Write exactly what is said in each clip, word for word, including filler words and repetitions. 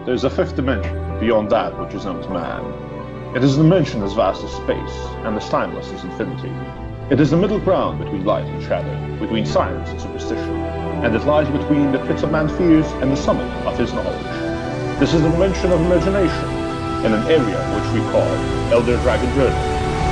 there is a fifth dimension beyond that which is known to man. It is a dimension as vast as space and as timeless as infinity. It is the middle ground between light and shadow, between science and superstition, and it lies between the pits of man's fears and the summit of his knowledge. This is the dimension of imagination, in an area which we call Elder Dragon Journey.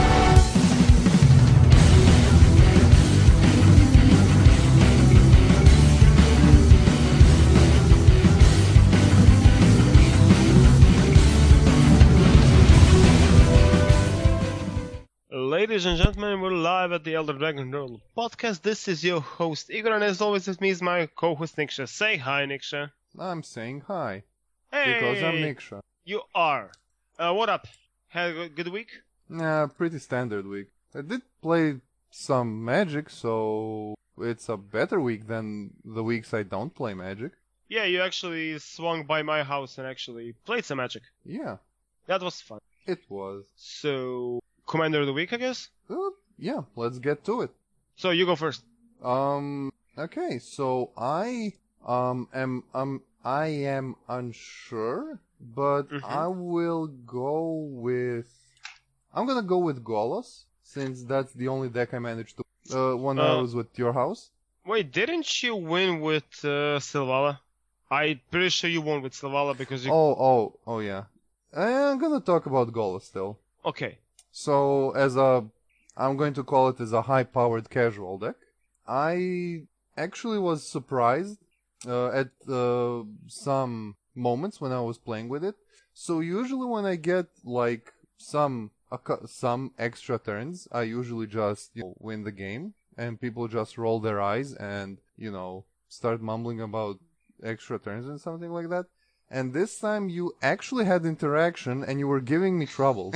Ladies and gentlemen, we're live at the Elder Dragon Journal podcast. This is your host Igor, and as always with me is my co-host Niksha. Say hi, Niksha. I'm saying hi. Hey! Because I'm Niksha. You are. Uh, what up? Had a good week? Nah, pretty standard week. I did play some Magic, so it's a better week than the weeks I don't play Magic. Yeah, you actually swung by my house and actually played some Magic. Yeah. That was fun. It was. So, Commander of the Week, I guess? Uh, yeah, let's get to it. So, you go first. Um, okay, so I, um, am, um, I am unsure, but Mhm. I will go with, I'm gonna go with Golos, since that's the only deck I managed to, uh, when I Uh, was with your house. Wait, didn't you win with uh, Silvala? I'm pretty sure you won with Silvala because you... Oh, oh, oh yeah. I'm gonna talk about Golos still. Okay. So, as a, I'm going to call it as a high-powered casual deck. I actually was surprised uh, at uh, some moments when I was playing with it. So usually when I get like some a, cou- some extra turns, I usually just you know, win the game, and people just roll their eyes and you know start mumbling about extra turns and something like that. And this time you actually had interaction and you were giving me troubles.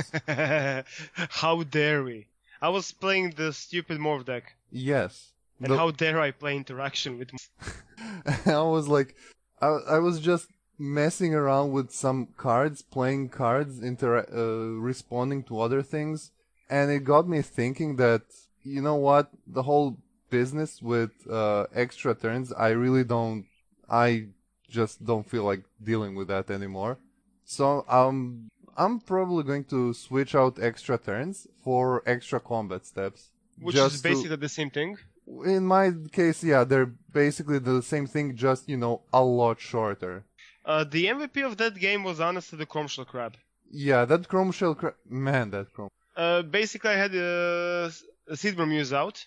How dare we? I was playing the stupid Morph deck. Yes. And The- how dare I play interaction with... I was like, I, I was just messing around with some cards, playing cards, inter- uh, responding to other things, and it got me thinking that, you know what, the whole business with uh, extra turns, I really don't, I just don't feel like dealing with that anymore. So um, I'm probably going to switch out extra turns for extra combat steps. Which just is to- basically the same thing. In my case, yeah, they're basically the same thing, just, you know, a lot shorter. Uh, the M V P of that game was honestly the Chromeshell Crab. Yeah, that Chrome Shell cra- man, that Chrome. Uh, basically, I had uh, a Seedborn Muse out,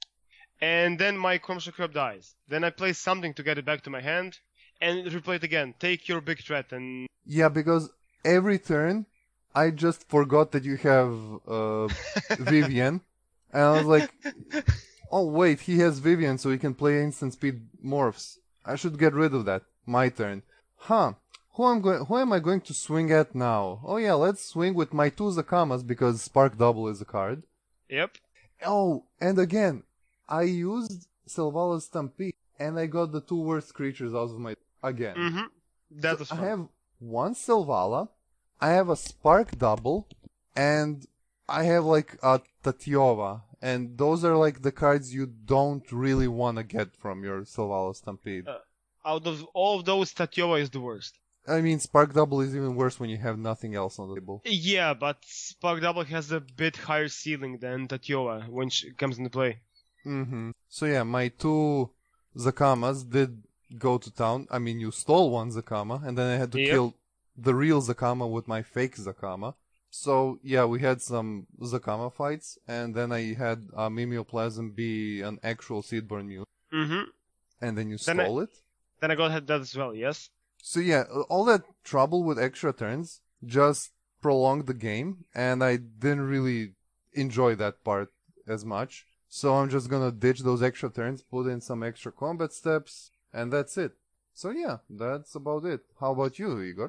and then my Chromeshell Crab dies. Then I play something to get it back to my hand, and replay it again. Take your big threat, and... Yeah, because every turn, I just forgot that you have uh, Vivian, and I was like, oh wait, he has Vivian, so he can play instant speed morphs. I should get rid of that. My turn. Huh. Who am going? Who am I going to swing at now? Oh yeah, let's swing with my two Zakamas because Spark Double is a card. Yep. Oh, and again, I used Silvala's Stampede, and I got the two worst creatures out of my... Again. Mm-hmm. That So was I fun. have one Silvala, I have a Spark Double, and I have like a Tatiova. And those are like the cards you don't really want to get from your Silvala Stampede. Uh, Out of all of those, Tatiova is the worst. I mean, Spark Double is even worse when you have nothing else on the table. Yeah, but Spark Double has a bit higher ceiling than Tatiova when she comes into play. Mm-hmm. So yeah, my two Zakamas did go to town. I mean, you stole one Zakama, and then I had to Yep. kill the real Zakama with my fake Zakama. So yeah, we had some Zakama fights, and then I had uh, Mimeoplasm be an actual Seedborn Muse, Mm-hmm. and then you Then I- stole it. Then I got that as well, yes? So yeah, all that trouble with extra turns just prolonged the game, and I didn't really enjoy that part as much. So I'm just gonna ditch those extra turns, put in some extra combat steps, and that's it. So yeah, that's about it. How about you, Igor?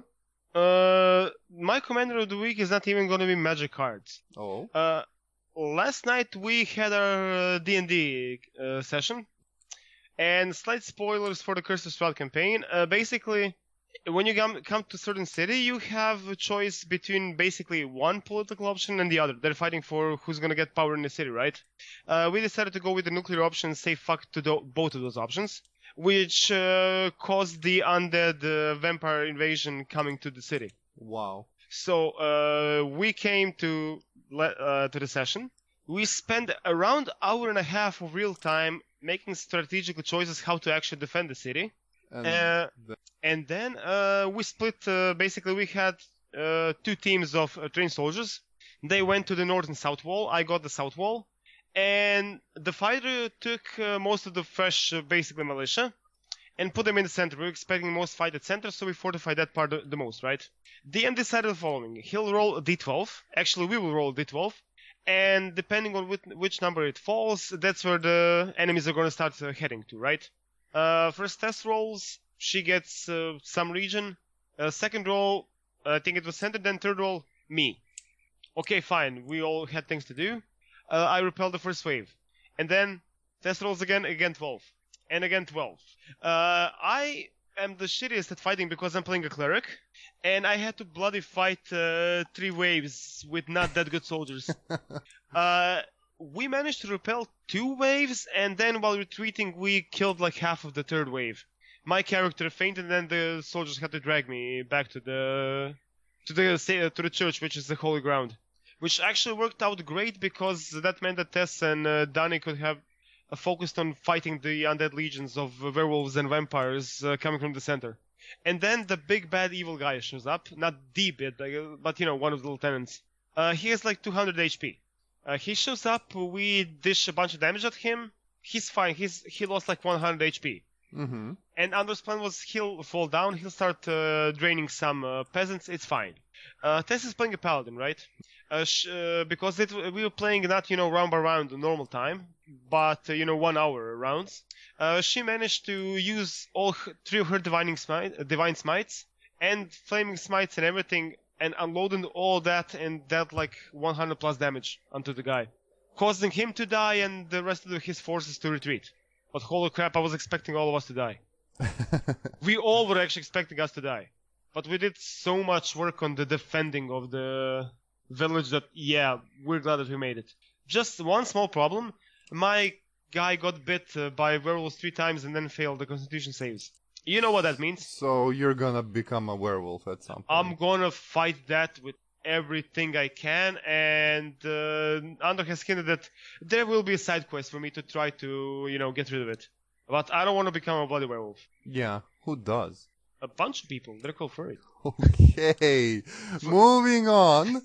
Uh, my Commander of the Week is not even gonna be Magic cards. Oh. Uh, last night we had our uh, D and D uh, session, and slight spoilers for the Curse of Strahd campaign. Uh, basically, when you come, come to a certain city, you have a choice between basically one political option and the other. They're fighting for who's gonna get power in the city, right? Uh, we decided to go with the nuclear option and say fuck to do- both of those options. which uh, caused the undead uh, vampire invasion coming to the city. Wow. So uh, we came to le- uh, to the session. We spent around hour and a half of real time making strategical choices how to actually defend the city. And Uh, the- And then uh, we split. Uh, basically, we had uh, two teams of uh, trained soldiers. They went to the north and south wall. I got the south wall, and the fighter took uh, most of the fresh, uh, basically militia, and put them in the center. We were expecting most fight at center, so we fortified that part the, the most, right? D M decided the following: he'll roll a d twelve. Actually, we will roll a d twelve, and depending on which, which number it falls, that's where the enemies are going to start uh, heading to, right? Uh, first test rolls. She gets uh, some region. Uh, second roll, uh, I think it was center. Then third roll, me. Okay, fine. We all had things to do. Uh, I repelled the first wave. And then test rolls again, again twelve. And again twelve. Uh, I am the shittiest at fighting because I'm playing a cleric. And I had to bloody fight uh, three waves with not that good soldiers. uh, we managed to repel two waves. And then while retreating, we killed like half of the third wave. My character fainted, and then the soldiers had to drag me back to the to the to the church, which is the holy ground, which actually worked out great because that meant that Tess and uh, Danny could have uh, focused on fighting the undead legions of uh, werewolves and vampires uh, coming from the center. And then the big bad evil guy shows up, not the bit, but you know, one of the lieutenants. Uh, he has like two hundred H P. Uh, he shows up, we dish a bunch of damage at him. He's fine. He's he lost like one hundred H P. Mm-hmm. And Andor's plan was he'll fall down, he'll start uh, draining some uh, peasants, it's fine. Uh, Tess is playing a paladin, right? Uh, sh- uh, because it, we were playing not, you know, round by round normal time, but, uh, you know, one hour rounds. Uh, she managed to use all her, three of her divining smite, uh, divine smites and flaming smites and everything, and unloading all that and dealt like one hundred plus damage onto the guy, causing him to die and the rest of his forces to retreat. But holy crap, I was expecting all of us to die. We all were actually expecting us to die. But we did so much work on the defending of the village that, yeah, we're glad that we made it. Just one small problem. My guy got bit uh, by werewolves three times and then failed the constitution saves. You know what that means? So you're gonna become a werewolf at some point. I'm gonna fight that with everything I can, and uh, Andor has hinted that there will be a side quest for me to try to, you know, get rid of it. But I don't want to become a bloody werewolf. Yeah, who does? A bunch of people. They're called furry. Okay, moving on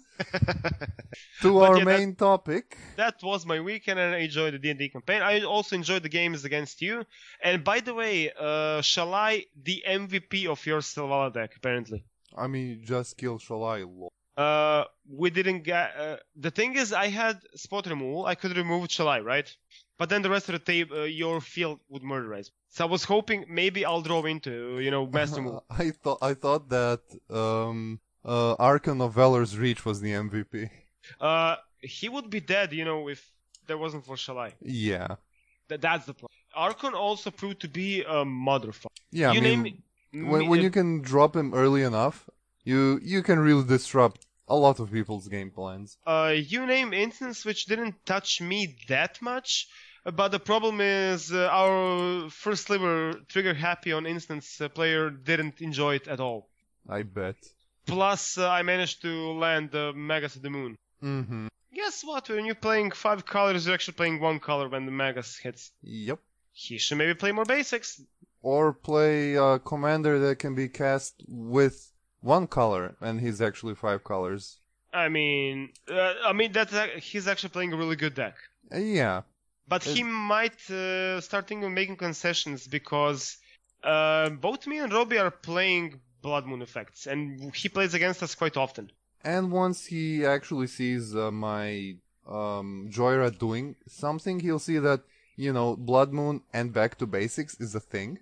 to our yeah, main that, topic. That was my weekend, and I enjoyed the D and D campaign. I also enjoyed the games against you. And by the way, uh, Shalai, the M V P of your Silvala deck, apparently. I mean, you just kill Shalai. Uh, we didn't get. Uh, the thing is, I had spot removal. I could remove Shalai, right? But then the rest of the tape, uh, your field would murderize. So I was hoping maybe I'll draw into, you know, mass removal. I thought I thought that um, uh, Archon of Valor's Reach was the M V P. Uh, he would be dead, you know, if there wasn't for Shalai. Yeah. Th- that's the plan. Archon also proved to be a motherfucker. Yeah, you I mean, name, when, me, when uh, you can drop him early enough, you you can really disrupt a lot of people's game plans. Uh, you name instance which didn't touch me that much, but the problem is uh, our first sliver trigger happy on instance uh, player didn't enjoy it at all. I bet. Plus, uh, I managed to land the Magus of the Moon. Mm-hmm. Guess what? When you're playing five colors, you're actually playing one color when the Magus hits. Yep. He should maybe play more basics. Or play a commander that can be cast with one color, and he's actually five colors. I mean, uh, I mean that uh, he's actually playing a really good deck. Uh, yeah. But he might uh, start thinking of making concessions because uh, both me and Robbie are playing Blood Moon effects, and he plays against us quite often. And once he actually sees uh, my um, Joyra doing something, he'll see that, you know, Blood Moon and Back to Basics is a thing.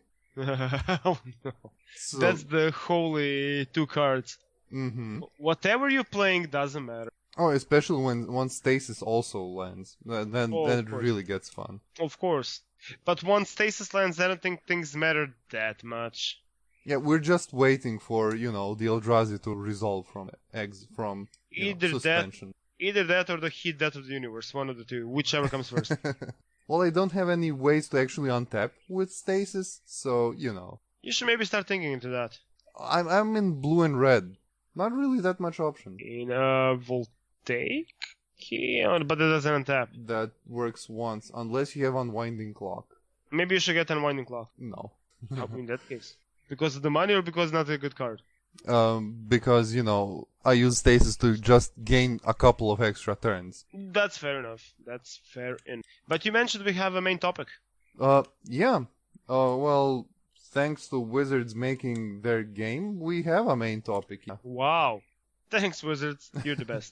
Oh no. So, That's the holy two cards. Mm-hmm. Whatever you're playing doesn't matter. Oh, especially when once Stasis also lands. Then, then, Oh, then of it course. really gets fun. Of course. But once Stasis lands, I don't think things matter that much. Yeah, we're just waiting for, you know, the Eldrazi to resolve from eggs from you know, Either that, suspension. either that or the heat death of the universe, one of the two, whichever comes first. well, I don't have any ways to actually untap with stasis, so, you know. You should maybe start thinking into that. I'm, I'm in blue and red. Not really that much option. In a voltaic key, oh, but it doesn't untap. That works once, unless you have Unwinding Clock. Maybe you should get Unwinding Clock. No. In that case. Because of the money or because not a good card? Um, because, you know, I use stasis to just gain a couple of extra turns. That's fair enough. That's fair enough. But you mentioned we have a main topic. Uh, yeah. Uh, well, thanks to Wizards making their game, we have a main topic. Wow. Thanks, Wizards. You're the best.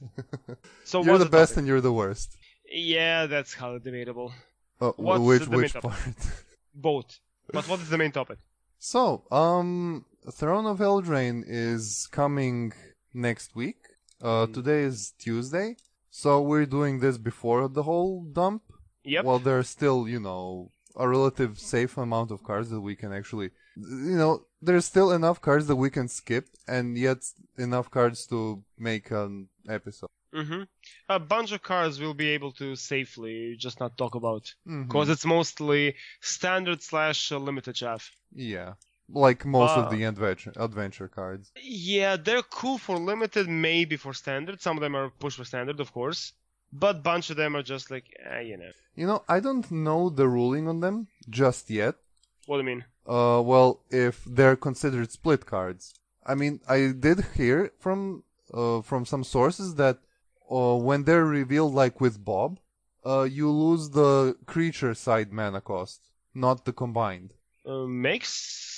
So You're what's the best topic? and you're the worst. Yeah, that's highly debatable. Uh, What's which the main which topic? part? Both. But what is the main topic? So, um, Throne of Eldraine is coming next week. Uh, Mm. today is Tuesday, so we're doing this before the whole dump. Yep. Well, there's still, you know, a relative safe amount of cards that we can actually, you know, there's still enough cards that we can skip, and yet enough cards to make an episode. Mm-hmm. A bunch of cards we'll be able to safely just not talk about. Mhm. Because it's mostly standard slash uh, limited chaff. Yeah, like most Uh, of the adventure adventure cards. Yeah, they're cool for limited, maybe for standard. Some of them are pushed for standard, of course. But bunch of them are just like, eh, you know. You know, I don't know the ruling on them just yet. What do you mean? Uh, well, if they're considered split cards. I mean, I did hear from uh, from some sources that uh, when they're revealed, like with Bob, uh, you lose the creature side mana cost, not the combined. Uh, makes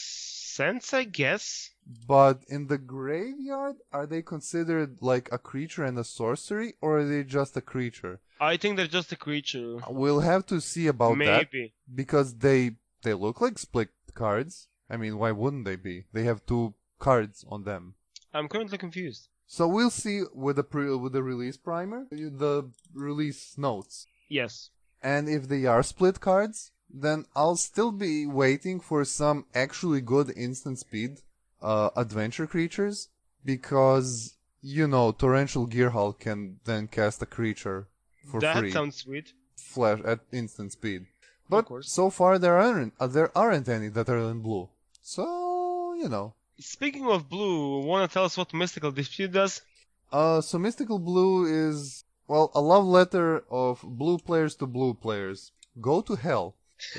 sense, I guess. But in the graveyard, are they considered like a creature and a sorcery, or are they just a creature? I think they're just a creature. We'll have to see about that, Maybe. because they they look like split cards. I mean, why wouldn't they be? They have two cards on them. I'm currently confused. So we'll see with the pre- with the release primer, the release notes, Yes. and if they are split cards, then I'll still be waiting for some actually good instant speed uh, adventure creatures, because you know Torrential Gearhulk can then cast a creature for that free, sounds sweet. flash at instant speed. But course. so far there aren't uh, there aren't any that are in blue. So you know. Speaking of blue, wanna tell us what Mystical Dispute does? Uh, so Mystical Blue is, well, a love letter of blue players to blue players. Go to hell.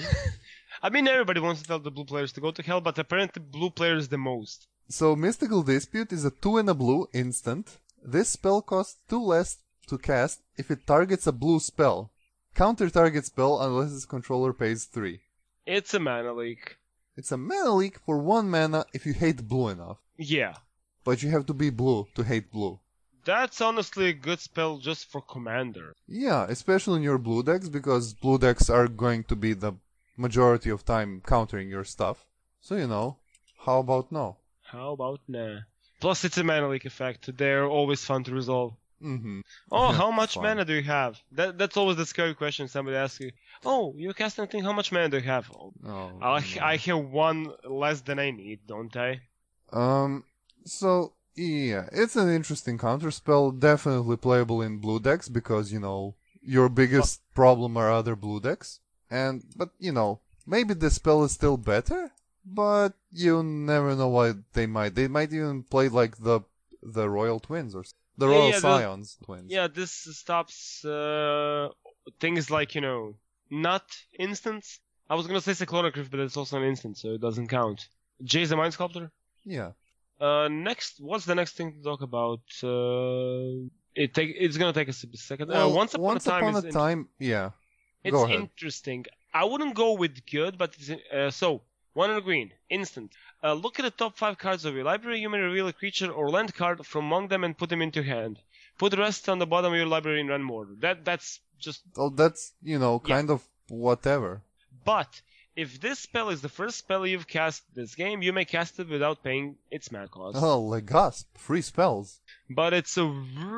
I mean, everybody wants to tell the blue players to go to hell, but apparently blue players the most. So Mystical Dispute is a two and a blue instant. This spell costs two less to cast if it targets a blue spell. Counter target spell unless its controller pays three. It's a mana leak. It's a mana leak for one mana if you hate blue enough. Yeah. But you have to be blue to hate blue. That's honestly a good spell just for Commander. Yeah, especially in your blue decks, because blue decks are going to be the majority of time countering your stuff. So, you know, how about no? How about nah? Plus, it's a mana leak effect. They're always fun to resolve. Mm-hmm. Oh, how much Fun. mana do you have? That That's always the scary question somebody asks you. Oh, you cast anything, how much mana do you have? Oh, Oh, I, no. I have one less than I need, don't I? Um, so, yeah, it's an interesting counterspell, definitely playable in blue decks, because, you know, your biggest problem are other blue decks. And, but, you know, maybe the spell is still better, but you never know what they might. They might even play like the the Royal Twins or s- the Yeah, Royal yeah, the- Scions twins. Yeah, this stops uh, things like, you know, not instants. I was gonna say Cyclonocrypt, but it's also an instant, so it doesn't count. Jay's the Mind Sculptor? Yeah. Uh, next, what's the next thing to talk about? Uh, it take, it's gonna take us a second. Well, uh, Once Upon once a Time upon is a in- time, yeah. It's Go ahead. interesting. I wouldn't go with good, but it's, uh, so one in a green, instant. Uh, look at the top five cards of your library. You may reveal a creature or land card from among them and put them into your hand. Put the rest on the bottom of your library in random order. That that's just. Well, that's, you know, Yeah. kind of whatever. But if this spell is the first spell you've cast this game, you may cast it without paying its mana cost. Oh, Legasp, free spells. But it's a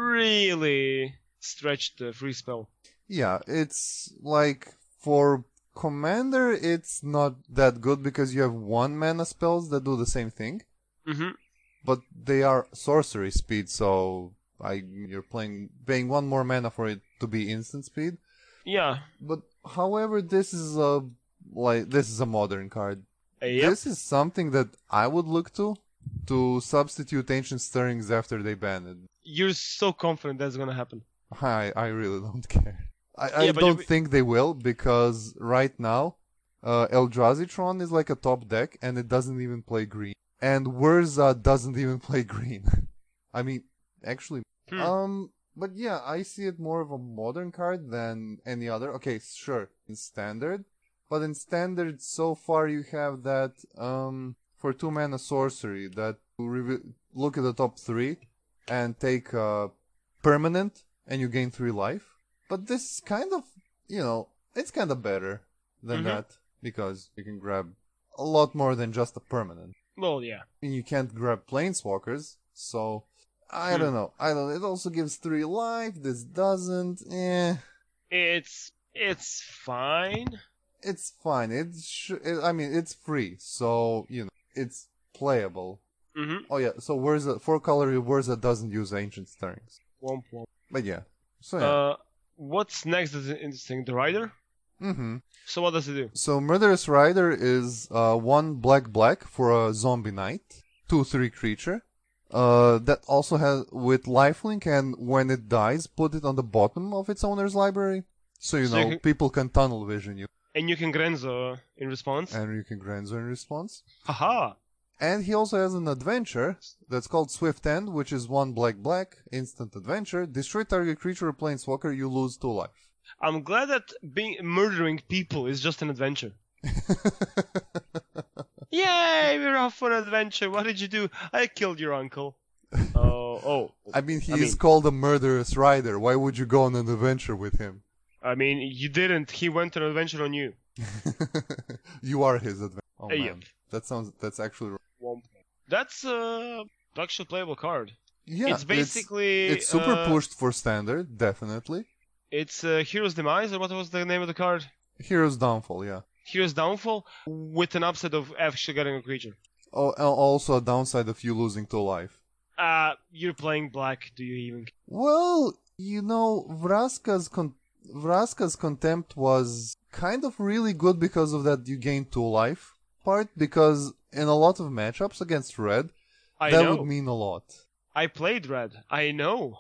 really stretched uh, free spell. Yeah, it's like for Commander, it's not that good because you have one mana spells that do the same thing, Mm-hmm. but they are sorcery speed, so I you're playing paying one more mana for it to be instant speed. Yeah. But However, this is a like this is a modern card. Uh, yep. This is something that I would look to to substitute Ancient Stirrings after they ban it. You're so confident that's gonna happen. I I really don't care. I, I Yeah, but don't you- think they will because right now, uh, Eldrazi is like a top deck and it doesn't even play green. And Wurza doesn't even play green. I mean, actually, Hmm. um, but yeah, I see it more of a modern card than any other. Okay, sure, in standard, but in standard so far you have that um for two mana sorcery that you reveal, look at the top three and take a permanent and you gain three life. But this is kind of, you know, it's kind of better than Mhm. that because you can grab a lot more than just a permanent. Well, yeah. And you can't grab planeswalkers, so I Hmm. don't know. I don't. It also gives three life. This doesn't. Eh, It's it's fine. it's fine. It's. Sh- it, I mean, it's free, so you know it's playable. Mm-hmm. Oh yeah. So where's the four color Wurza doesn't use ancient stirrings, Womp womp. but yeah. So yeah. Uh, what's next is interesting. The rider. mm-hmm. So what does it do? So Murderous Rider is uh, one black black for a zombie knight, two three creature. Uh, that also has with lifelink, and when it dies, put it on the bottom of its owner's library, so you So know you can- people can tunnel vision you, And you can Grenzo in response. and you can Granzo in response. Haha. And he also has an adventure that's called Swift End, which is one black black instant adventure. Destroy target creature or planeswalker, you lose two life. I'm glad that being murdering people is just an adventure. Yay, we're off on an adventure. What did you do? I killed your uncle. Oh, oh. I mean, he I is mean- called a murderous rider. Why would you go on an adventure with him? I mean, you didn't. He went on an adventure on you. You are his adventure. Oh Uh, man, yep. that sounds. That's actually. Womp. That's a actual playable card. Yeah, it's basically It's, super uh, pushed for standard, definitely. It's uh, Hero's Demise, or what was the name of the card? Hero's Downfall, yeah. Hero's Downfall, with an upside of actually getting a creature. Oh, al- also a downside of you losing two life. Uh, you're playing black. Do you even? Well, you know, Vraska's con- Vraska's Contempt was kind of really good because of that you gain two life part, because in a lot of matchups against red, I that know. would mean a lot. I played red. I know.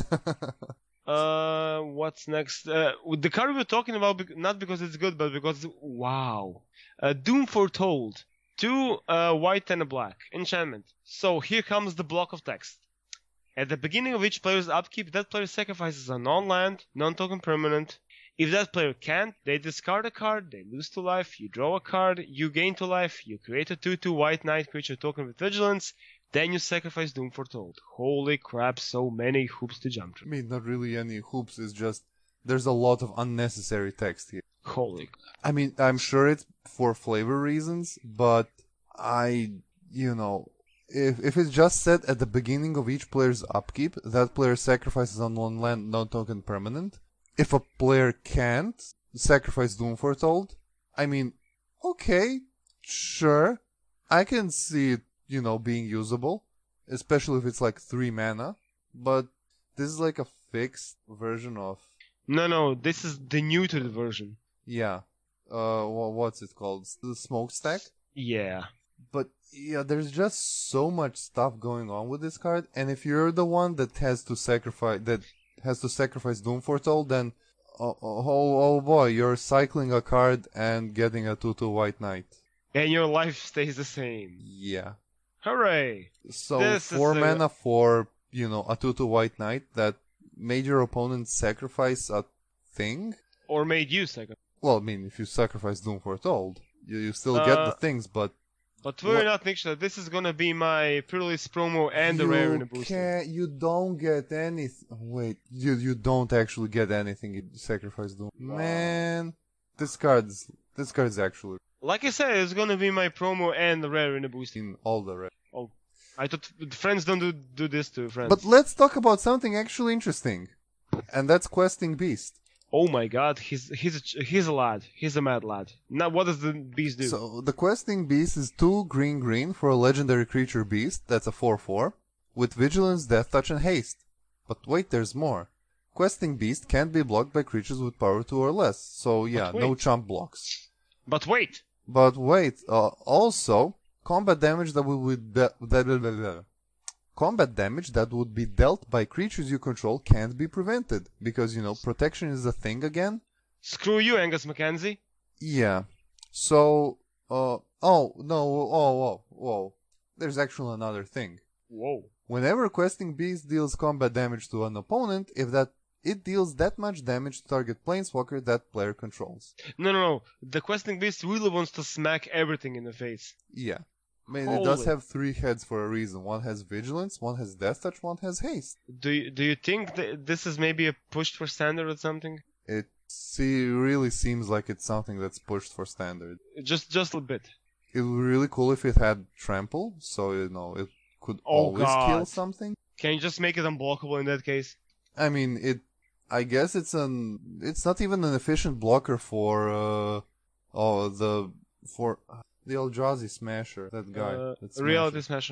Uh, what's next? Uh, the card we were talking about, bec- not because it's good, but because wow, uh, Doom Foretold, two uh, white and a black enchantment. So here comes the block of text. At the beginning of each player's upkeep, that player sacrifices a non-land, non-token permanent. If that player can't, they discard a card, they lose two life, you draw a card, you gain two life, you create a two two white knight creature token with vigilance, then you sacrifice Doom Foretold. Holy crap, so many hoops to jump I through. mean, not really any hoops, it's just there's a lot of unnecessary text here. Holy crap. I mean, I'm sure it's for flavor reasons, but I, you know, if if it's just said at the beginning of each player's upkeep, that player sacrifices on one land, non-token permanent. If a player can't sacrifice Doom Foretold, I mean, okay, sure, I can see it, you know, being usable, especially if it's like three mana, but this is like a fixed version of, No, no, this is the neutered version. yeah, uh, wha- what's it called? The Smokestack? Yeah. But yeah, there's just so much stuff going on with this card, and if you're the one that has to sacrifice that has to sacrifice Doom Foretold, then oh, oh, oh boy, you're cycling a card and getting a two two white knight. And your life stays the same. Yeah. Hooray! So This is four a- mana for, you know, a two two white knight that made your opponent sacrifice a thing. Or made you second. Well, I mean, if you sacrifice Doom Foretold, you you still get the Uh, things, but But we're What- not Niksha. This is gonna be my pre-release promo and the rare in a booster. Can't, you don't get anything. Wait, you you don't actually get anything in Sacrifice Doom. Man, this card's this card's actually Like I said, it's gonna be my promo and the rare in a booster. in all the red. I thought friends don't do, do this to friends. But let's talk about something actually interesting, and that's Questing Beast. Oh my god, he's he's a, ch- he's a lad. He's a mad lad. Now what does the beast do? So the Questing Beast is two green green for a legendary creature beast. That's a four four with vigilance, death touch, and haste. But wait, there's more. Questing Beast can't be blocked by creatures with power two or less. So yeah, no chump blocks. But wait! But wait, uh, also, combat damage that would be de- combat damage that would be dealt by creatures you control can't be prevented. Because, you know, protection is a thing again. Screw you, Angus Mackenzie. Yeah. So, uh, oh, no, oh, whoa, whoa. There's actually another thing. Whoa. Whenever Questing Beast deals combat damage to an opponent, if that it deals that much damage to target planeswalker that player controls. No, no, no. The Questing Beast really wants to smack everything in the face. Yeah. I mean, Holy. it does have three heads for a reason. One has Vigilance, one has Death Touch, one has Haste. Do you, do you think that this is maybe a push for standard or something? It see, really seems like it's something that's pushed for standard. Just just a bit. It would be really cool if it had Trample, so, you know, it could Oh, always God. kill something. Can you just make it unblockable in that case? I mean, it. I guess it's an. It's not even an efficient blocker for. Uh, oh, the for the Eldrazi Smasher. That guy. Uh, that reality Smasher.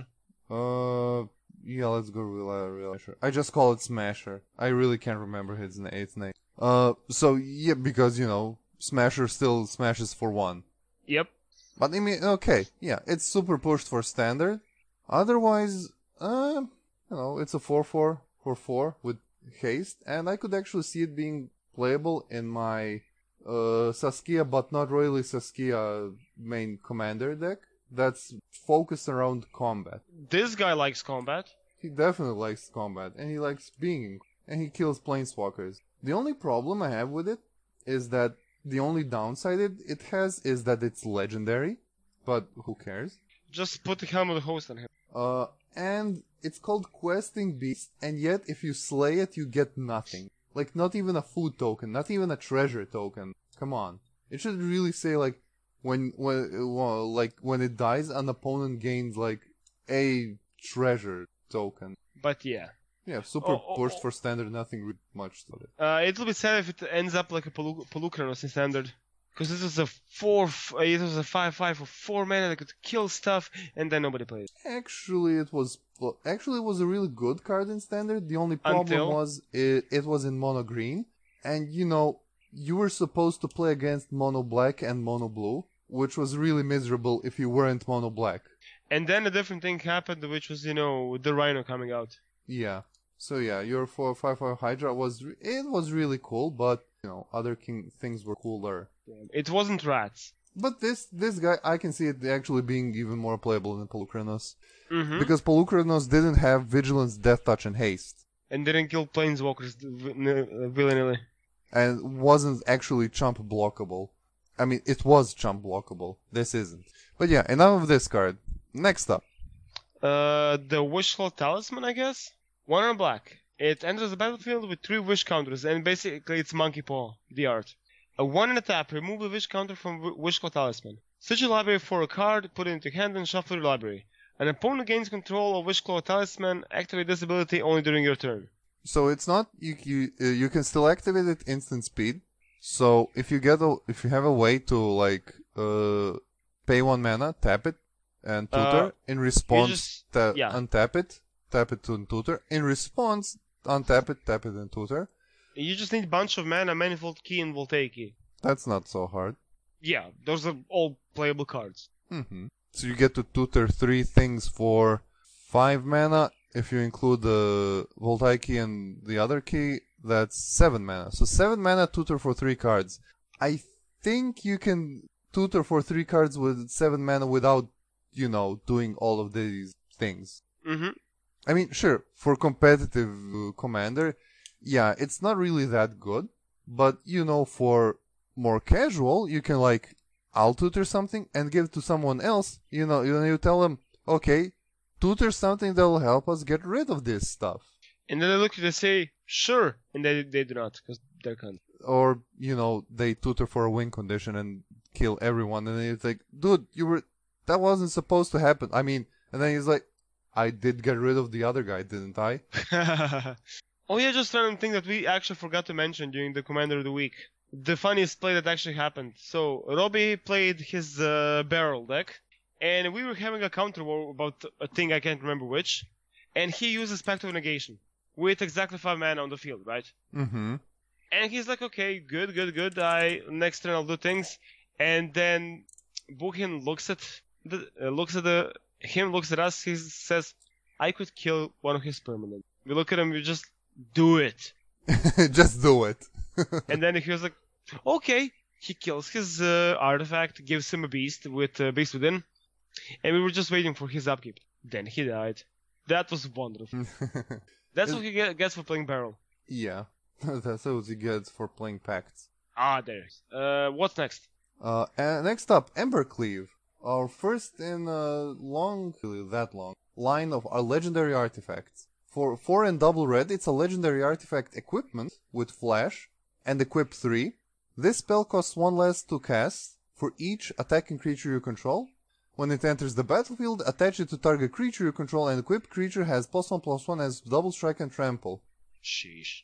Uh, yeah, let's go with uh, Reality Smasher. I just call it Smasher. I really can't remember his na- its name. Uh, so yeah, because you know, Smasher still smashes for one. Yep. But I mean, okay, yeah, it's super pushed for standard. Otherwise, uh, you know, it's a four four for four with haste, and I could actually see it being playable in my uh, Saskia, but not really Saskia main commander deck. That's focused around combat. This guy likes combat. He definitely likes combat, and he likes being, and he kills planeswalkers. The only problem I have with it is that the only downside it, it has is that it's legendary, but who cares? Just put the Helm of the Host on him. Uh, and it's called Questing Beast, and yet if you slay it, you get nothing. Like, not even a food token, not even a treasure token. Come on. It should really say, like, when, when, well, like, when it dies, an opponent gains, like, a treasure token. But yeah. Yeah, super Oh, oh, pushed oh. for standard, nothing really much to it. Uh, it'll be sad if it ends up like a Pelu- Pelucranos in standard. Because this was a four, f- uh, it was a five five for four mana that could kill stuff, and then nobody plays. Actually, it was well, actually it was a really good card in standard. The only problem Until? was it, it was in mono green, and you know you were supposed to play against mono black and mono blue, which was really miserable if you weren't mono black. And then a different thing happened, which was, you know, the Rhino coming out. Yeah. So yeah, your four five five Hydra was re- it was really cool, but you know other king things were cooler. It wasn't rats. But this this guy, I can see it actually being even more playable than Pelucranos. Mm-hmm. Because Pelucranos didn't have Vigilance, Death Touch, and Haste. And didn't kill planeswalkers willy-nilly. And wasn't actually chump blockable. I mean, it was chump blockable. This isn't. But yeah, enough of this card. Next up. Uh, the Wishful Talisman, I guess? One on black. It enters the battlefield with three wish counters, and basically it's Monkey Paw, the art. A one in a tap, remove the wish counter from w- Wishful Talisman. Search your library for a card, put it into your hand, and shuffle your library. An opponent gains control of Wishclaw Talisman, activate this ability only during your turn. So it's not you you uh, you can still activate it instant speed. So if you get a if you have a way to like uh pay one mana, tap it and tutor Uh, in response just- ta- yeah. untap it, tap it to tutor in response untap it, tap it and tutor. You just need a bunch of mana, Manifold Key, and Voltaic Key. That's not so hard. Yeah, those are all playable cards. Mm-hmm. So you get to tutor three things for five mana. If you include the Voltaic key and the other key, that's seven mana. So seven mana tutor for three cards. I think you can tutor for three cards with seven mana without, you know, doing all of these things. Mm-hmm. I mean, sure, for competitive uh, commander, yeah, it's not really that good. But, you know, for more casual, you can like I'll tutor something and give it to someone else. You know, you, you tell them, okay, tutor something that will help us get rid of this stuff. And then they look at you and say, sure, and they they do not, because they're kind. Or, you know, they tutor for a win condition and kill everyone. And then it's like, dude, you were, that wasn't supposed to happen. I mean, and then he's like, I did get rid of the other guy, didn't I? Oh yeah, just random thing that we actually forgot to mention during the Commander of the Week. The funniest play that actually happened. So, Robbie played his uh, barrel deck, and we were having a counter war about a thing I can't remember which, and he uses Pact of Negation. with exactly five mana on the field, right? Mm-hmm. And he's like, okay, good, good, good. I next turn I'll do things. And then Buchan looks at the uh, looks at the him, looks at us. He says, I could kill one of his permanent. We look at him. We just do it. Just do it. And then he was like, okay. He kills his uh, artifact, gives him a beast with uh, beast within, and we were just waiting for his upkeep. Then he died. That was wonderful. That's what he get, gets for playing barrel. Yeah, that's what he gets for playing pacts. Ah, there. Uh, what's next? Uh, and next up, Embercleave. Our first in a long, really that long, line of our legendary artifacts. For four and double red, it's a legendary artifact equipment with flash and equip three. This spell costs one less to cast for each attacking creature you control. When it enters the battlefield, attach it to target creature you control, and equipped creature has plus one plus one as double strike and trample. Sheesh.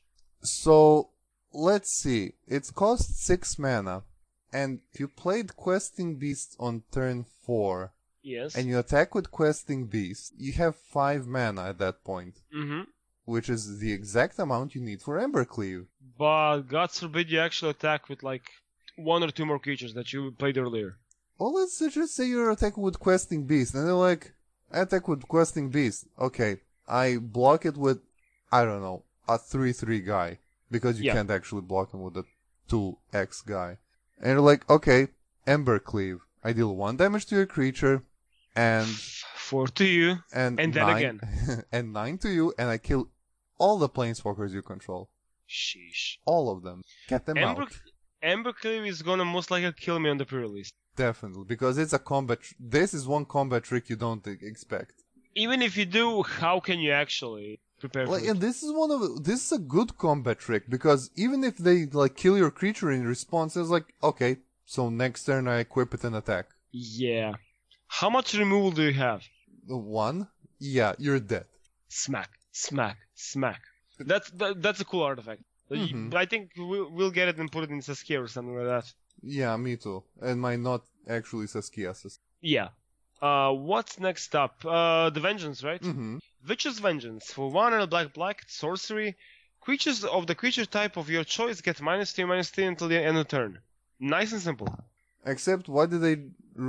So, let's see. It costs six mana. And if you played Questing Beast on turn four, Yes. and you attack with Questing Beast, you have five mana at that point. Mm-hmm. Which is the exact amount you need for Embercleave. But God forbid you actually attack with like one or two more creatures that you played earlier. Well, let's just say you're attacking with Questing Beast, and they're like, I attack with Questing Beast. Okay, I block it with, I don't know, a three three guy. Because you Yeah. can't actually block him with a two X guy. And you're like, okay, Embercleave. I deal one damage to your creature, and Four to you. and, And then nine, again. and nine to you, and I kill all the planeswalkers you control. Sheesh. All of them. Get them Ember, out. Embercleave is gonna most likely kill me on the pre-release. Definitely, because it's a combat. Tr- this is one combat trick you don't e- expect. Even if you do, how can you actually prepare for Like, it? and this is one of this is a good combat trick because even if they like kill your creature in response, it's like okay, so next turn I equip it and attack. Yeah. How much removal do you have? One, yeah, you're dead. Smack, smack, smack. That's that, that's a cool artifact. Mhm. I think we'll, we'll get it and put it in Saskia or something like that. Yeah, me too. And my not actually Saskia system. Yeah. Uh, what's next up? Uh, the Vengeance, right? Mm-hmm. Witch's Vengeance. For one and a black black sorcery, creatures of the creature type of your choice get minus three, minus three until the end of turn. Nice and simple. Except why did they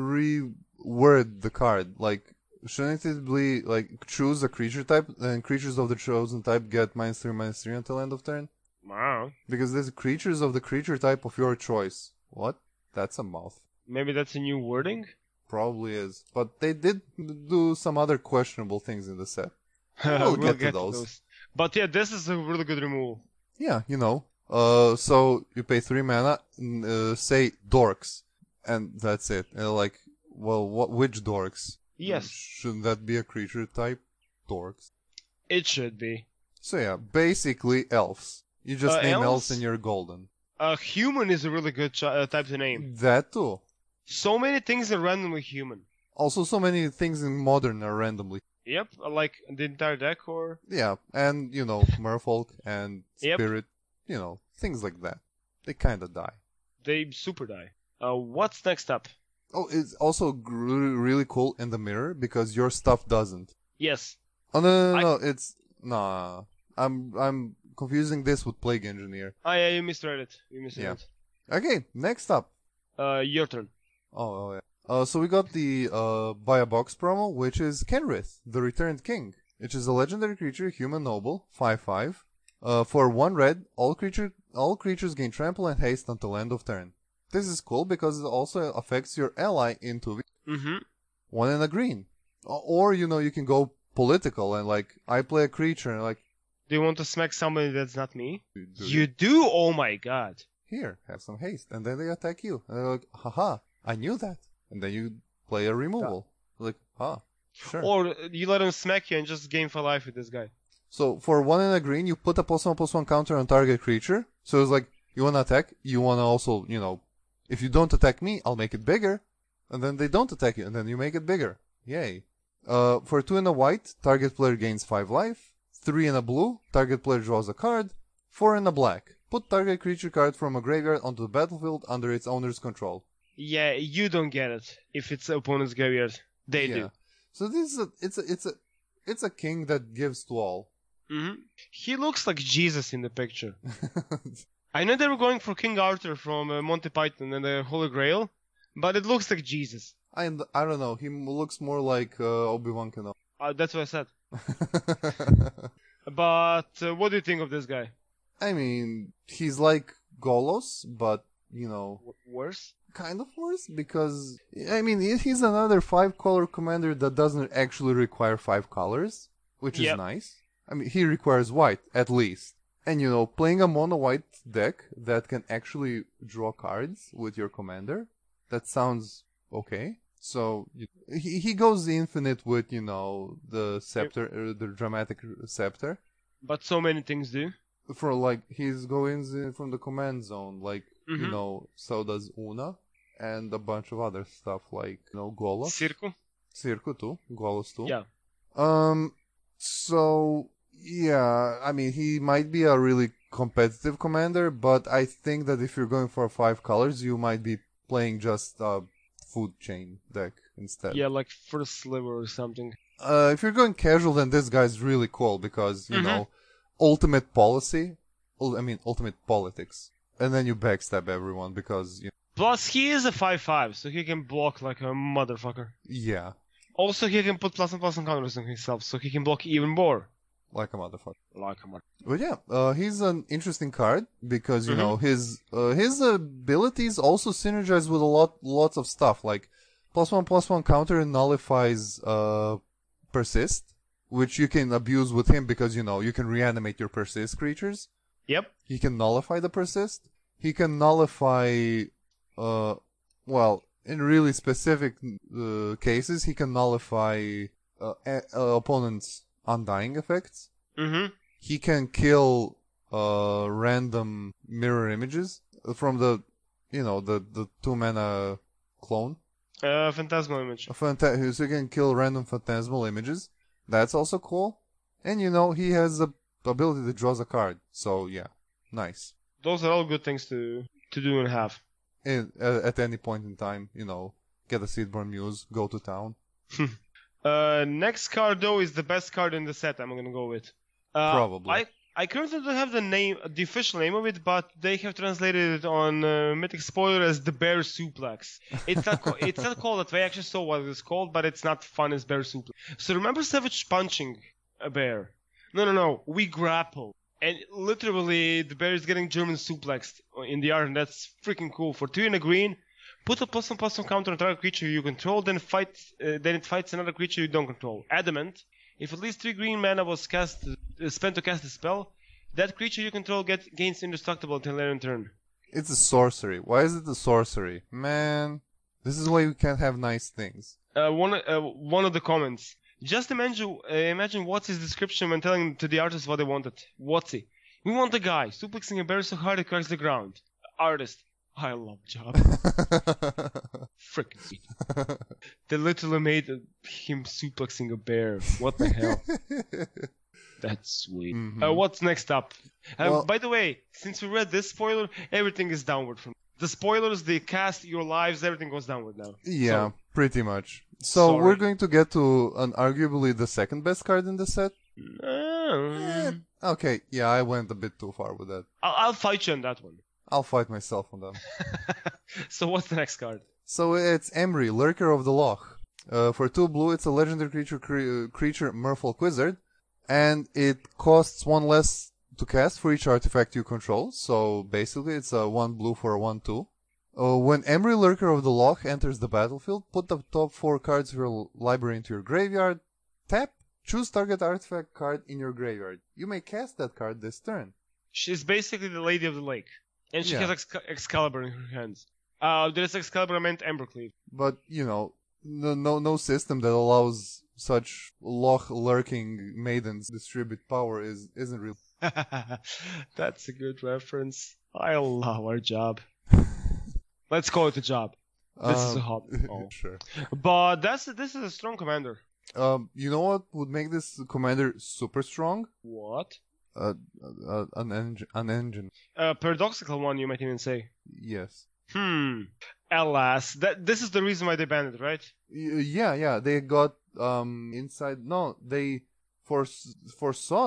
reword the card? Like, shouldn't it be like choose a creature type and creatures of the chosen type get minus three, minus three until end of turn? Wow. Because there's creatures of the creature type of your choice. What? That's a mouth. Maybe that's a new wording? Probably is. But they did do some other questionable things in the set. We'll, get to those. But yeah, this is a really good removal. Yeah, you know. Uh, so you pay three mana, n- uh, say dorks, and that's it. And like, well, what? Which dorks? Yes. Shouldn't that be a creature type? Dorks. It should be. So yeah, basically elves. You just Uh, name elves? elves? and you're golden. Uh, human is a really good ch- uh, type to name. That too. So many things are randomly human. Also, so many things in modern are randomly. Yep, like the entire deck or... Yeah, and you know, merfolk and Yep. spirit, you know, things like that. They kinda die. They super die. Uh, what's next up? Oh, it's also gr- really cool in the mirror because your stuff doesn't. Yes. Oh no, no, no, I- no, it's nah. I'm I'm confusing this with Plague Engineer. Oh yeah, you misread it. You misread Yeah. it. Okay, next up. Uh, your turn. Oh, oh yeah. Uh, so we got the uh buy a box promo, which is Kenrith, the Returned King, which is a legendary creature, human noble, five five. Uh, for one red, all creature all creatures gain trample and haste until end of turn. This is cool because it also affects your ally in two v Mm-hmm. one and a green. O- Or you know you can go political and like I play a creature and like Do you want to smack somebody that's not me? do You do? Oh my god. here, have some haste, and then they attack you. And they're like, haha, I knew that. And then you play a removal. Like, huh, sure. Or you let him smack you and just gain for life with this guy. So for one and a green, you put a plus one plus one counter on target creature. So it's like, you want to attack, you want to also, you know, if you don't attack me, I'll make it bigger. And then they don't attack you, and then you make it bigger. Yay. Uh, for two and a white, target player gains five life. Three and a blue, target player draws a card. Four and a black, put target creature card from a graveyard onto the battlefield under its owner's control. Yeah, you don't get it if it's opponent's graveyard. They Yeah. do. So this is a, it's a, it's a, it's a king that gives to all. Mm-hmm. He looks like Jesus in the picture. I know they were going for King Arthur from uh, Monty Python and the Holy Grail, but it looks like Jesus. I, I don't know. He looks more like uh, Obi-Wan Kenobi. Uh, that's what I said. But uh, what do you think of this guy? I mean, he's like Golos, but, you know... W- worse? Kind of worse, because, I mean, he's another five-color commander that doesn't actually require five colors, which Yep. is nice. I mean, he requires white, at least. And, you know, playing a mono-white deck that can actually draw cards with your commander, that sounds okay. So, you, he, he goes infinite with, you know, the scepter, uh, the dramatic scepter. But so many things do. For, like, he's going in from the command zone, like, Mhm. you know, so does Una, and a bunch of other stuff, like, you know, Golos. Circle? Circo too, Golos too. Yeah. Um, so, yeah, I mean, he might be a really competitive commander, but I think that if you're going for five colors, you might be playing just a food chain deck instead. Yeah, like First Sliver or something. Uh, if you're going casual, then this guy's really cool because, you Mhm. know, ultimate policy, ul- I mean, ultimate politics. And then you backstab everyone because, you Plus, he is a five five, so he can block like a motherfucker. yeah, Also, he can put plus and plus and counters on himself, so he can block even more. like a motherfucker. Like a mother. But yeah, uh, he's an interesting card because, you Mhm. know, his uh, his abilities also synergize with a lot lots of stuff. Like, plus one, plus one counter nullifies uh, persist, which you can abuse with him because, you know, you can reanimate your persist creatures. Yep. He can nullify the persist. He can nullify, uh, well, in really specific uh, cases, he can nullify uh, a- uh, opponents' undying effects. Mm-hmm. He can kill uh, random mirror images from the, you know, the, the two mana clone. Uh, Phantasmal Image. A phanta- so he can kill random phantasmal images. That's also cool. And, you know, he has the ability that draws a card. So, yeah, nice. Those are all good things to to do and have. In, uh, at any point in time, you know, get a Seedborn Muse, go to town. Uh, next card though is the best card in the set. I'm gonna go with. Uh, Probably. I I currently don't have the name, the official name of it, but they have translated it on uh, Mythic Spoiler as the Bear Suplex. It's not co- it's not called that way. I actually saw what it's called, but it's not fun as Bear Suplex. So remember Savage punching a bear? No, no, no. We grapple. And literally, the bear is getting German suplexed in the art, and that's freaking cool. For two in a green, put a plus one plus one counter on target creature you control, then fight. Uh, then it fights another creature you don't control. Adamant. If at least three green mana was cast, uh, spent to cast a spell, that creature you control get, gains indestructible until end turn. It's a sorcery. Why is it a sorcery? Man, this is why you can't have nice things. Uh, one, uh, one of the comments. Just imagine, uh, imagine what's his description when telling to the artist what they wanted. What's he? We want a guy suplexing a bear so hard it cracks the ground. Artist. I love job. Frickin' sweet. They literally made uh, him suplexing a bear. What the hell? That's sweet. Mhm. Uh, what's next up? Uh, Well- by the way, since we read this spoiler, everything is downward from the spoilers. The cast, your lives, everything goes downward now. Yeah, So, pretty much. So Sorry. we're going to get to an arguably the second best card in the set. uh, Okay, yeah, I went a bit too far with that. I'll, I'll fight you on that one. I'll fight myself on that. So what's the next card? So it's Emry, Lurker of the Loch. Uh, for two blue, it's a legendary creature, cre- creature Merfolk Wizard, and it costs one less to cast for each artifact you control. So basically, it's a one blue for a one two. Uh, when Emry, Lurker of the Loch enters the battlefield, put the top four cards of your library into your graveyard. Tap, choose target artifact card in your graveyard. You may cast that card this turn. She's basically the Lady of the Lake, and she Yeah. has Exc- Excalibur in her hands. Uh, there's Excalibur, I meant Embercleave. But, you know, no, no, no system that allows such loch lurking maidens distribute power is, isn't real. That's a good reference. I love our job. Let's call it a job. This is a Um, hobby. Oh. Sure. But that's this is a strong commander. Um, you know what would make this commander super strong? What? Uh, uh, an engine. An engine. A paradoxical one, you might even say. Yes. Hmm. Alas, that this is the reason why they banned it, right? Y- yeah, yeah. They got um inside. No, they fores- foresaw that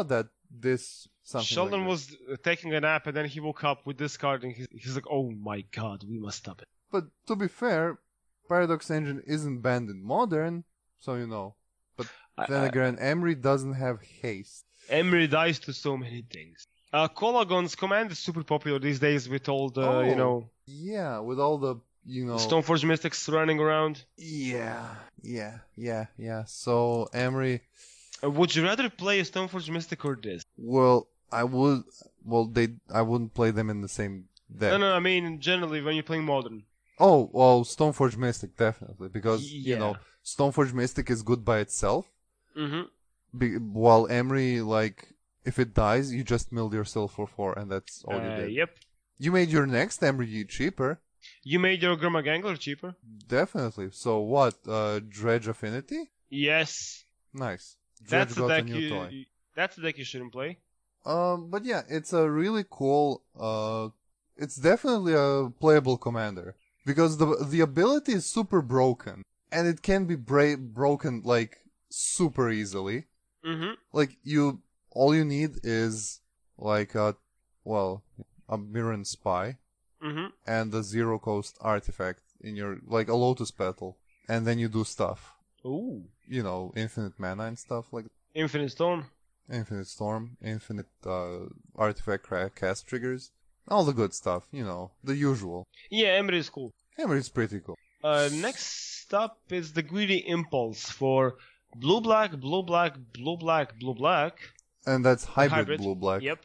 this something Sheldon like this. was uh, taking a nap and then he woke up with this card and he's, he's like, oh my god, we must stop it. But to be fair, Paradox Engine isn't banned in Modern, so you know. But then I, I, again, Emery doesn't have haste. Emery dies to so many things. Uh, Colagon's command is super popular these days with all the, oh, you know... Yeah, with all the, you know... Stoneforge Mystics running around. Yeah, yeah, yeah, yeah. So, Emery... Uh, would you rather play a Stoneforge Mystic or this? Well, I would... Well, they... I wouldn't play them in the same deck. No, no, I mean, generally, when you're playing Modern. Oh, well, Stoneforge Mystic, definitely. Because, Yeah. you know, Stoneforge Mystic is good by itself. Mm-hmm. Be- while Emery, like... If it dies, you just milled yourself for four, and that's all you Uh, did. yep. You made your next Emery cheaper. You made your Grandma Gangler cheaper. Definitely. So what? Uh, Dredge Affinity? Yes. Nice. Dredge That's the got a deck new you... toy. you- That's the deck you shouldn't play. Um, but yeah, it's a really cool. Uh, it's definitely a playable commander because the the ability is super broken, and it can be bra- broken like super easily. Mm-hmm. Like you, all you need is like a, well, a Mirren Spy Mm-hmm. and a zero cost artifact in your like a Lotus Petal, and then you do stuff. Ooh. You know, infinite mana and stuff like Infinite Storm. Infinite Storm, Infinite uh, Artifact cra- cast triggers, all the good stuff, you know, the usual. Yeah, Emery is cool. Emery's pretty cool. Uh, next up is the Greedy Impulse for blue black, blue black, blue black, blue black. And that's hybrid, Hybrid. blue-black. Yep.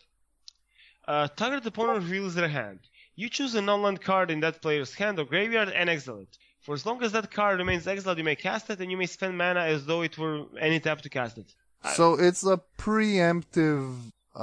Uh, target opponent reveals their hand. You choose a non-land card in that player's hand or graveyard and exile it. For as long as that card remains exiled, you may cast it, and you may spend mana as though it were any tap to cast it. So it's a preemptive,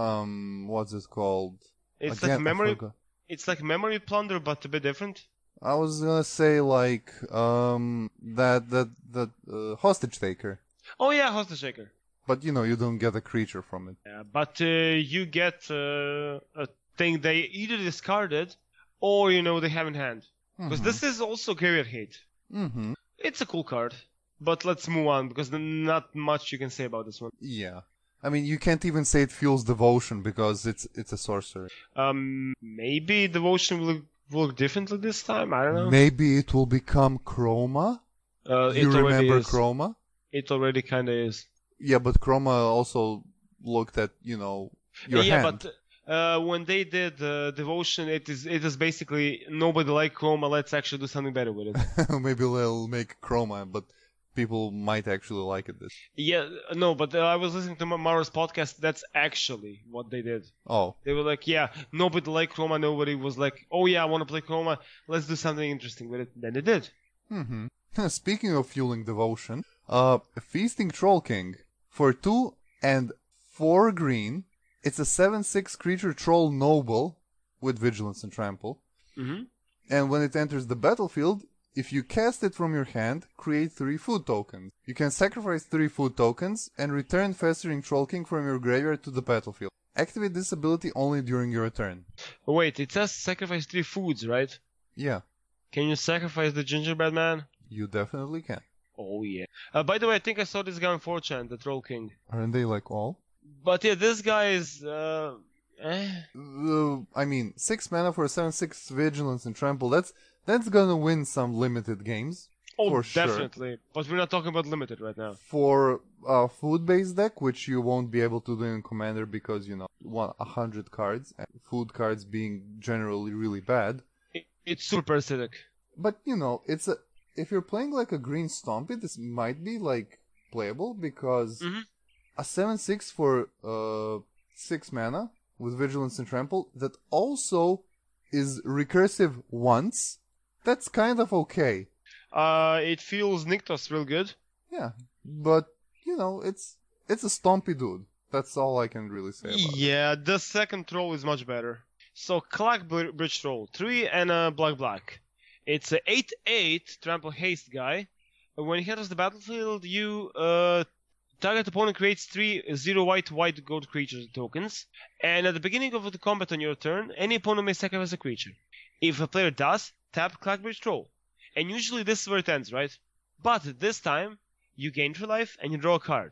um, what's it called? It's Again, like I memory. forgot. It's like memory plunder, but a bit different. I was gonna say like, um, that, that, that, uh, hostage taker. Oh yeah, Hostage Shaker. But you know, you don't get a creature from it. Yeah, but uh, you get uh, a thing they either discarded or you know they have in hand. Because Mhm. this is also graveyard hate. Mm-hmm. It's a cool card. But let's move on because there's not much you can say about this one. Yeah. I mean, you can't even say it fuels devotion because it's it's a sorcery. Um, maybe Devotion will work differently this time. I don't know. Maybe it will become Chroma. Uh, You it already remember is. Chroma? It already kind of is. Yeah, but Chroma also looked at, you know, your yeah, hand. but uh, when they did uh, Devotion, it is it is basically nobody like Chroma. Let's actually do something better with it. Maybe they'll make Chroma, but people might actually like it this. Yeah, no, but uh, I was listening to Mara's podcast. That's actually what they did. Oh, They were like, yeah, nobody liked Chroma. Nobody was like, oh yeah, I want to play Chroma. Let's do something interesting with it. Then they did. mm-hmm. Speaking of fueling devotion, uh, Feasting Troll King for two and four green. It's a seven six creature troll noble with vigilance and trample. Mm-hmm. And when it enters the battlefield, if you cast it from your hand, create three food tokens. You can sacrifice three food tokens and return Festering Troll King from your graveyard to the battlefield. Activate this ability only during your turn. Wait, it says sacrifice three foods, right? Yeah, Can you sacrifice the gingerbread man? you definitely can. Oh yeah. Uh, by the way, I think I saw this guy on four chan, the Troll King. Aren't they like all? But yeah, this guy is. Uh, eh. Uh, I mean, six mana for seven six vigilance and trample. That's that's gonna win some limited games. Oh, For sure. definitely. But we're not talking about limited right now. For a food-based deck, which you won't be able to do in Commander because, you know, want a hundred cards, and food cards being generally really bad. It, it's super acidic. But, you know, it's a if you're playing like a green Stompy, this might be, like, playable because Mhm. a seven six for uh six mana with Vigilance and Trample that also is recursive once, that's kind of okay. Uh, it feels Nykthos real good. Yeah, but you know, it's it's a stompy dude. That's all I can really say about it. Yeah, the second troll is much better. So, Clack Br- Bridge Troll, three and a black black. It's a eight eight trample haste guy. When he enters the battlefield, you uh target opponent creates three zero white white gold creature tokens, and at the beginning of the combat on your turn, any opponent may sacrifice a creature. If a player does, tap Clack Bridge Troll. And usually this is where it ends, right? But this time, you gain three life and you draw a card.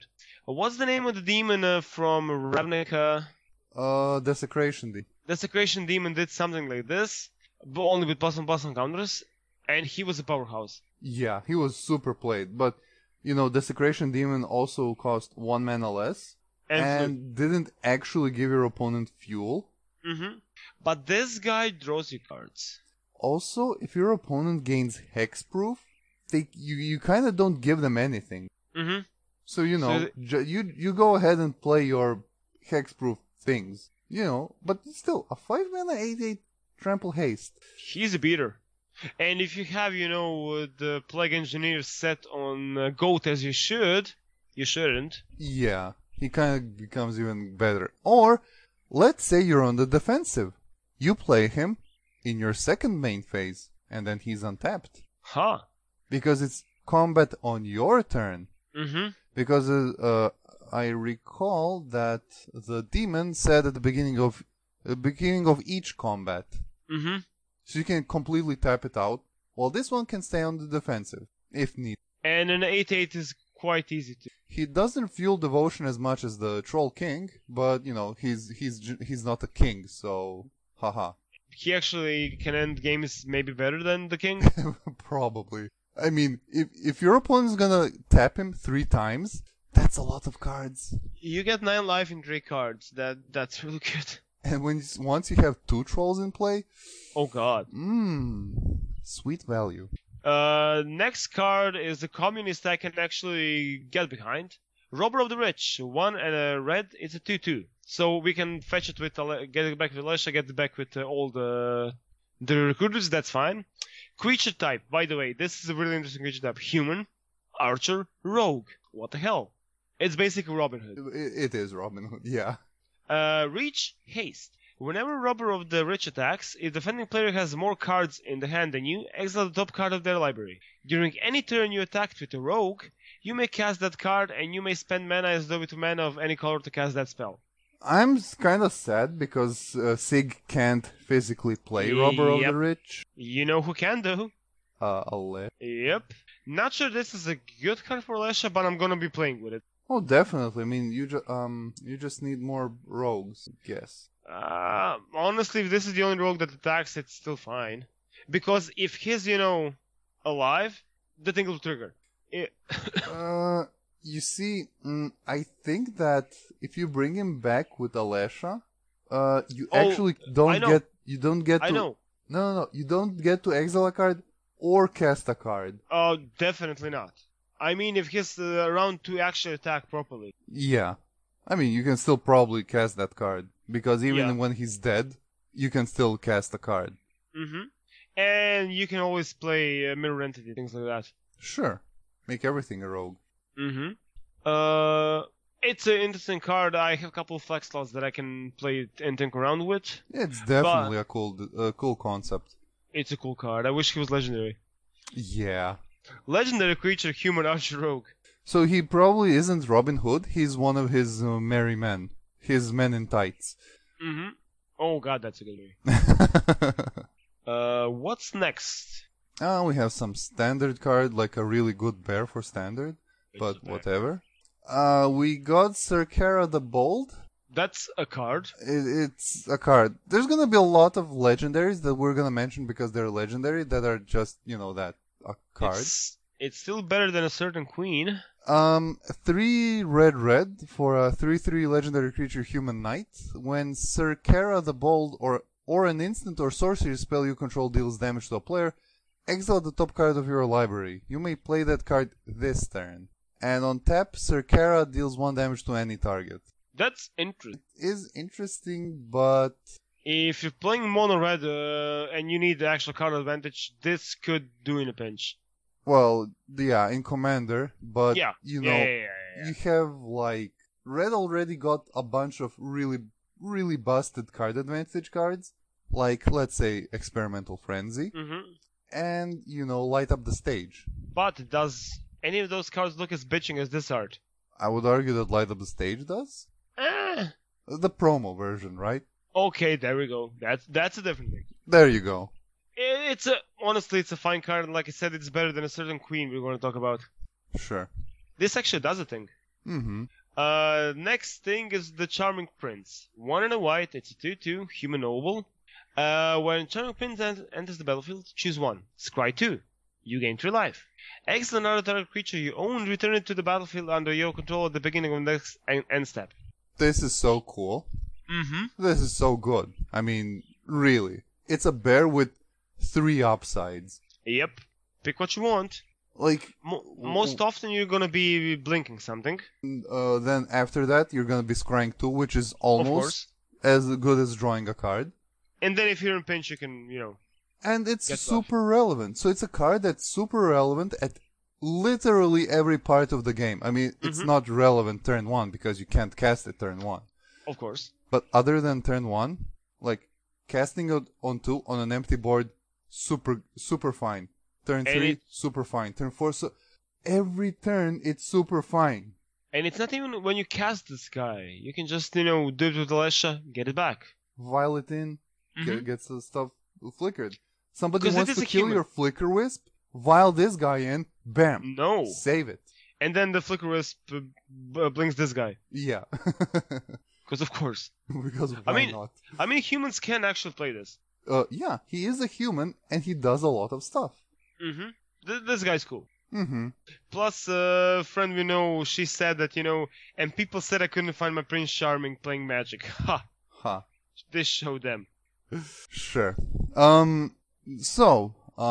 What's the name of the demon uh, from Ravnica? Uh, Desecration D. Desecration Demon did something like this, but only with plus one plus one counters, and he was a powerhouse. Yeah, he was super played, but you know, Desecration Demon also cost one mana less And, and didn't actually give your opponent fuel. hmm But this guy draws you cards. Also, if your opponent gains hexproof, they you you kind of don't give them anything. hmm So you know, So ju- you you go ahead and play your hexproof things. You know, but still a five mana eight eight trample haste. He's a beater. And if you have, you know, uh, the Plague Engineer set on uh, Goat as you should, you shouldn't. Yeah, he kind of becomes even better. Or let's say you're on the defensive. You play him in your second main phase, and then he's untapped Huh. because it's combat on your turn. hmm Because uh, uh, I recall that the demon said at the beginning of the beginning of each combat, hmm so you can completely tap it out. While this one can stay on the defensive if need. And an eight eight is quite easy to. He doesn't fuel devotion as much as the Troll King, but you know he's he's j- he's not a king, so haha. He actually can end games maybe better than the king. Probably. I mean, if if your opponent's gonna tap him three times, that's a lot of cards. You get nine life in three cards. That that's really good. And when you- once you have two trolls in play, Oh god. mmm, sweet value. Uh, next card is the communist I can actually get behind. Robber of the Rich, one and a red. It's a two two. So we can fetch it with Ale- get it back with Alesha, get it back with uh, all the the recruiters. That's fine. Creature type. By the way, this is a really interesting creature type. Human, archer, rogue. What the hell? It's basically Robin Hood. It, it is Robin Hood, yeah. Uh, reach, haste. Whenever Robber of the Rich attacks, if the defending player has more cards in the hand than you, exile the top card of their library. During any turn you attacked with a rogue, you may cast that card and you may spend mana as though with mana of any color to cast that spell. I'm kind of sad because uh, Sig can't physically play Robber of Yep. the Rich. You know who can though? Uh, Ale. Yep. Not sure this is a good card for Alesha, but I'm gonna be playing with it. Oh, definitely. I mean, you ju- um, you just need more rogues, I guess. Uh, honestly, if this is the only rogue that attacks, it's still fine. Because if he's, you know, alive, the thing will trigger. It uh, you see, mm, I think that if you bring him back with Alesha, uh, you Oh, actually I don't know. get, you don't get to, I know. no, no, no, you don't get to exile a card or cast a card. Oh, definitely not. I mean, if he's uh, around to actually attack properly. Yeah. I mean, you can still probably cast that card because even Yeah. when he's dead, you can still cast a card. hmm And you can always play uh, Mirror Entity, things like that. Sure. Make everything a rogue. hmm Uh, it's an interesting card. I have a couple of flex slots that I can play and think around with. It's definitely a cool, a cool concept. It's a cool card. I wish he was legendary. Yeah. Legendary creature, human archer rogue. So he probably isn't Robin Hood. He's one of his uh, merry men. His men in tights. hmm Oh god, that's a good movie. Uh, what's next? Ah, we have some standard card, like a really good bear for standard. But whatever. Uh, we got Serkera the Bold. That's a card. It, it's a card. There's gonna be a lot of legendaries that we're gonna mention because they're legendary that are just, you know, that, a card. It's, it's still better than a certain queen. Um, three red red for a three three legendary creature human knight. When Serkera the Bold or or an instant or sorcery spell you control deals damage to a player, exile the top card of your library. You may play that card this turn. And on tap, Serkera deals one damage to any target. That's interesting. Is interesting, but If you're playing mono red uh, and you need the actual card advantage, this could do in a pinch. well, yeah, in Commander, but Yeah. you yeah, know, yeah, yeah, yeah, yeah. you have like red already got a bunch of really really busted card advantage cards, like let's say Experimental Frenzy, Mhm. and you know, light up the stage. But does any of those cards look as bitching as this art? I would argue that light up the stage does. Eh. The promo version, right? Okay, there we go. That's that's a different thing. There you go. I- It's a honestly, it's a fine card, and like I said, it's better than a certain queen we're going to talk about. Sure. This actually does a thing. Mm-hmm. Uh, next thing is the Charming Prince. One and a white, it's a two two, human noble. Uh, when Charming Prince en- enters the battlefield, choose one. Scry two. You gain three life. Exile another target creature you own, return it to the battlefield under your control at the beginning of the next en- end step. This is so cool. Mm-hmm. This is so good. I mean, really. It's a bear with three upsides. Yep. Pick what you want. Like, Mo- most often you're gonna be blinking something. uh, then after that, you're gonna be scrying two, which is Of almost course. as good as drawing a card. And then if you're in pinch, you can, you know. And it's Get super relevant. So it's a card that's super relevant at literally every part of the game. I mean, it's Mhm. not relevant turn one because you can't cast it turn one. Of course. But other than turn one, like casting it on two on an empty board, super super fine. Turn And three, it- super fine. Turn four, so every turn it's super fine. And it's not even when you cast this guy. You can just, you know, do it with Alesha, get it back. Violet in, Mhm. ge- gets the stuff flickered. Somebody 'Cause it wants is to a kill human. your Flicker Wisp, vial this guy in, bam, No. save it. And then the Flicker Wisp uh, b- blinks this guy. Yeah. Because of course. Because why I mean- not? I mean, humans can actually play this. Uh, yeah, he is a human and he does a lot of stuff. Mm-hmm. Th- this guy's cool. Mm-hmm. Plus, a uh, friend we know, she said that, you know, and people said I couldn't find my Prince Charming playing Magic. Ha! Ha. This showed them. Sure. Um. So,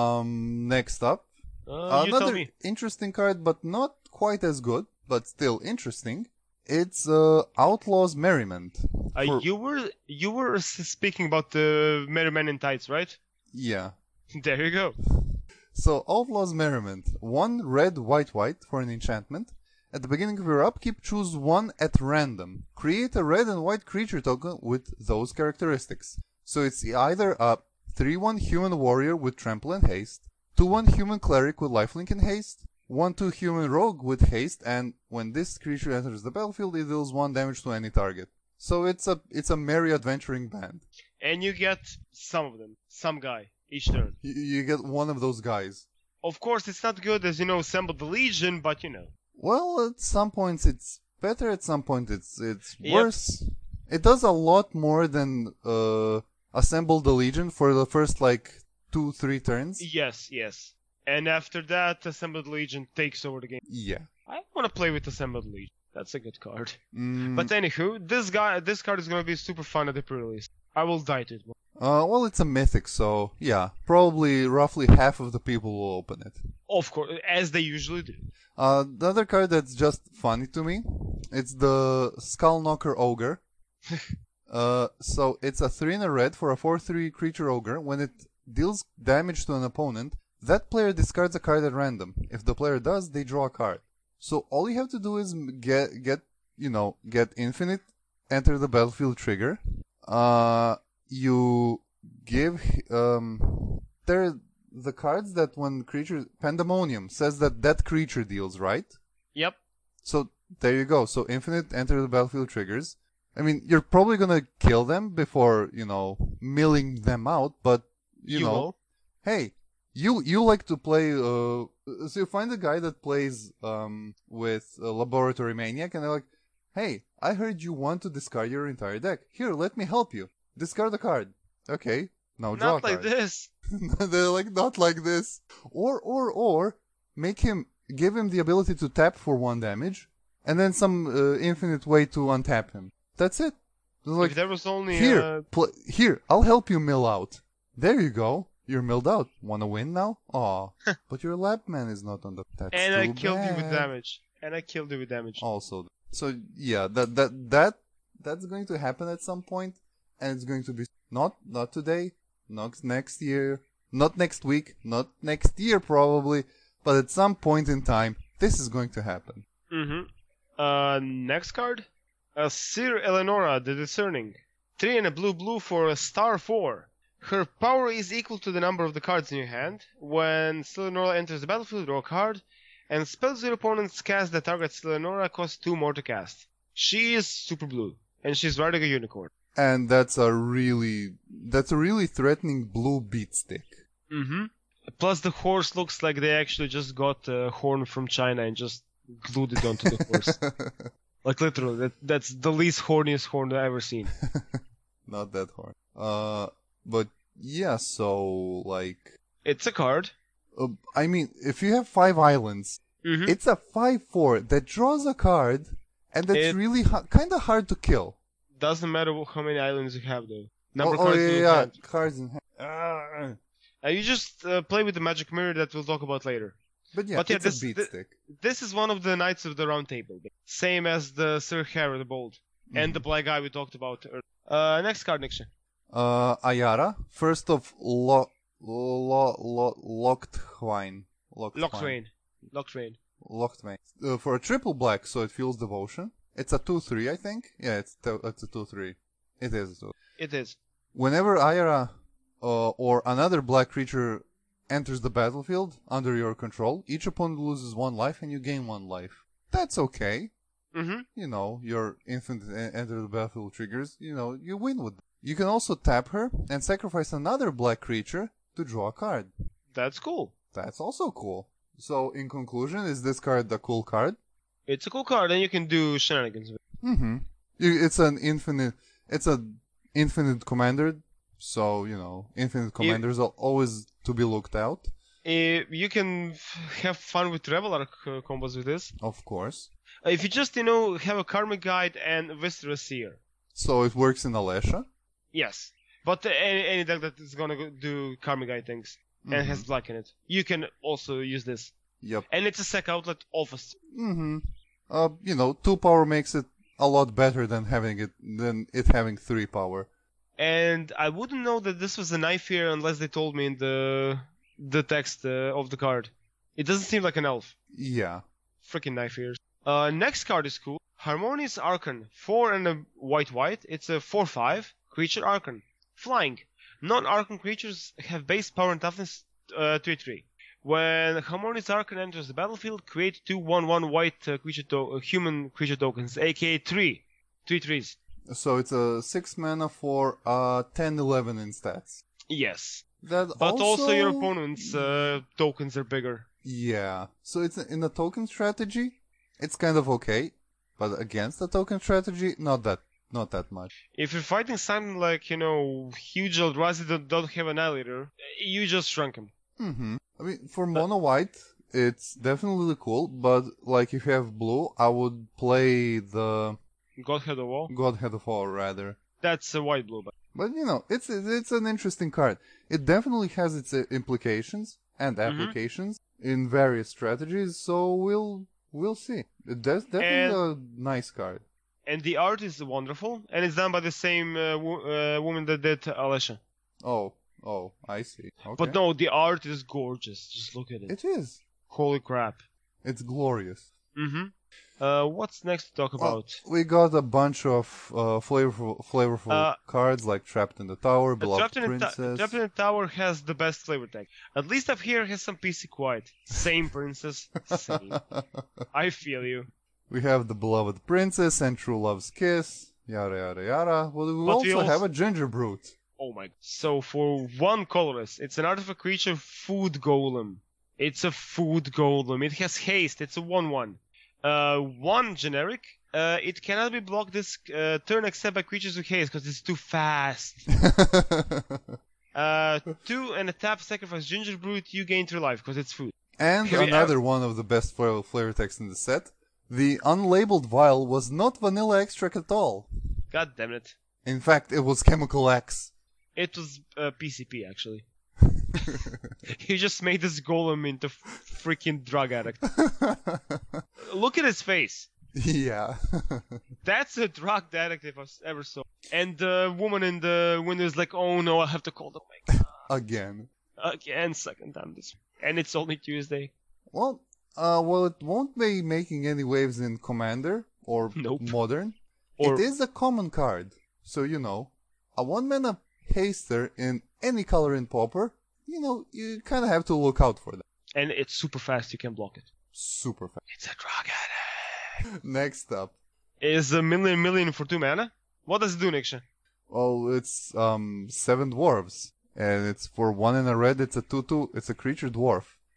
um, next up, Uh, you tell another me. interesting card, but not quite as good, but still interesting. It's uh, Outlaw's Merriment. Uh, For- you were you were s- speaking about the Merry Man in Tights, right? Yeah. There you go. So, Outlaw's Merriment. One red, white, white for an enchantment. At the beginning of your upkeep, choose one at random. Create a red and white creature token with those characteristics. So it's either a three one human warrior with trample and haste, two one human cleric with lifelink and haste, one two human rogue with haste, and when this creature enters the battlefield, it deals one damage to any target. So it's a it's a merry adventuring band. And you get some of them, some guy each turn. You, you get one of those guys. Of course, it's not good as you know, assemble the Legion, but you know. Well, at some points it's better, at some point it's it's Yep. worse. It does a lot more than uh, assemble the Legion for the first like two, three turns. Yes, yes. And after that, Assembled Legion takes over the game. Yeah. I want to play with Assembled Legion. That's a good card. Mm, But anywho, this guy, this card is gonna be super fun at the pre-release. I will die to it. uh, well, it's a mythic, so yeah, probably roughly half of the people will open it. Of course, as they usually do. Uh, the other card that's just funny to me, it's the Skullknocker Ogre. uh, so it's a three and a red for a four three creature ogre. When it deals damage to an opponent, that player discards a card at random. If the player does, they draw a card. So all you have to do is m- get get you know get infinite, enter the battlefield trigger. Uh, you give um there the cards that when creature Pandemonium says that that creature deals, right? Yep. So there you go. So infinite enter the battlefield triggers. I mean, you're probably gonna kill them before you know milling them out, but you, You know, will. hey, you you like to play. Uh, so you find a guy that plays um with a Laboratory Maniac, and they're like, hey, I heard you want to discard your entire deck. Here, let me help you. Discard a card. Okay, now draw Not a like card. this. They're like, not like this. Or, or, or, make him, give him the ability to tap for one damage, and then some uh, infinite way to untap him. That's it. It's like, if there was only here, uh, pl- here, I'll help you mill out. There you go. You're milled out. Wanna win now? Aw. But your lab man is not on the... That's and too I killed you with bad. damage. And I killed you with damage. Also. So, yeah, that, that, that, that's going to happen at some point, and it's going to be not, not today, not next year, not next week, not next year probably, but at some point in time, this is going to happen. Mm-hmm. Uh, next card? Uh, Sir Eleonora the Discerning. Three and a blue blue for a star four. Her power is equal to the number of the cards in your hand. When Sir Eleonora enters the battlefield, draw a card. And spells your opponent's cast that targets Eleonora cost two more to cast. She is super blue, and she's riding a unicorn. And that's a really, that's a really threatening blue beat stick. Mm-hmm. Plus the horse looks like they actually just got a horn from China and just glued it onto the horse. Like literally, that that's the least horniest horn I've ever seen. Not that hard. Uh, but yeah, so like, It's a card. uh, I mean, if you have five islands, Mm-hmm. it's a five four that draws a card, and that's It- really ha- kind of hard to kill. Doesn't matter how many islands you have though. Number oh, oh cards yeah, will yeah, count. cards in hand. Ah. Uh, you just uh, play with the magic mirror that we'll talk about later. But yeah, But yeah, it's this- a beat thi- stick. This is one of the Knights of the Round Table, same as the Sir Harry the Bold and the black guy we talked about earlier. Uh, next card, Niksha. Uh, Ayara, first of Lo Lo Lo Locthwain. Locktrain. Locktrain. Locthwain. Uh, for a triple black, so it feels devotion. It's a two three, I think. Yeah, it's t- it's a two three. It is. It is. Whenever Ayara uh, or another black creature enters the battlefield under your control, each opponent loses one life and you gain one life. That's okay. Mm-hmm. You know, your infant e- enter the battlefield triggers, you know, you win with them. You can also tap her and sacrifice another black creature to draw a card. That's cool. That's also cool. So, in conclusion, is this card a cool card? It's a cool card, and you can do shenanigans with it. Mm-hmm. It's an infinite, it's a infinite commander, so, you know, infinite commanders are always to be looked out. Uh, you can f- have fun with Revelar uh, combos with this. Of course. Uh, if you just, you know, have a Karmic Guide and Viscera Seer. So it works in Alesha. Yes. But uh, any, any deck that is gonna go do Karmic Guide things and has black in it, you can also use this. Yep. And it's a sec outlet alpha. Mm-hmm. Uh, you know, two power makes it a lot better than having it than it having three power. And I wouldn't know that this was a knife here unless they told me in the the text uh, of the card. It doesn't seem like an elf. Yeah. Freaking knife ears. Uh, next card is cool. Harmonious Archon. four and a white white. It's a four five creature Archon. Flying. Non-Archon creatures have base power and toughness uh, three three. When Harmonious Archon enters the battlefield, create two one one white uh, creature to- uh, human creature tokens, aka three. Three threes. So it's a six mana for uh ten eleven in stats. Yes. That But also, also your opponent's uh, tokens are bigger. Yeah. So it's in the token strategy, it's kind of okay, but against the token strategy, not that not that much. If you're fighting something like, you know, huge Eldrazi that don't have Annihilator, you just shrunk him. Mm-hmm. I mean, for mono white, it's definitely cool, but like if you have blue, I would play the Godhead of War. Godhead of War rather. That's a white blue. But But you know, it's it's an interesting card. It definitely has its uh, implications and Mm-hmm. applications in various strategies. So we'll we'll see. That's definitely a nice card. and the art is wonderful, and it's done by the same uh, wo- uh, woman that did Alesha. Oh, oh, I see. Okay. But no, the art is gorgeous. Just look at it. It is. Holy crap. It's glorious. Mm-hmm. Uh, what's next to talk Well, about? we got a bunch of uh, flavorful, flavorful Uh, cards like Trapped in the Tower, Uh, Beloved Trapped in, the Ta- Princess. Trapped in the Tower has the best flavor tag. At least up here has some P C Quiet. Same princess. Same. I feel you. We have the Beloved Princess and True Love's Kiss, yada yada yada. Well, we But also, we also- have a Ginger Brute. Oh my. So for one colorless, it's an artifact creature food golem. It's a food golem. It has haste. It's a one one. Uh, one generic. Uh, it cannot be blocked this uh, turn except by creatures with haste because it's too fast. Uh, two and a tap sacrifice ginger brute. You gain three life because it's food. And Have you another one of the best flavor, flavor text in the set. The unlabeled vial was not vanilla extract at all. God damn it. In fact, it was Chemical X. It was uh, P C P actually. He just made this golem into f- freaking drug addict. Look at his face. Yeah. That's a drug addict if I ever saw. And the woman in the window is like, "Oh no, I have to call the mic Again. again, second time this." And it's only Tuesday. Well, uh, well, it won't be making any waves in Commander or Nope. Modern. Or It is a common card, so you know, a one mana haster in any color in Pauper, you know, you kind of have to look out for that. and it's super fast. You can block it. Super fast. It's a drug addict. Next up, Is a million million for two mana? What does it do, Niksha? well, it's um seven dwarves, and it's for one and a red. It's a two two. It's a creature dwarf.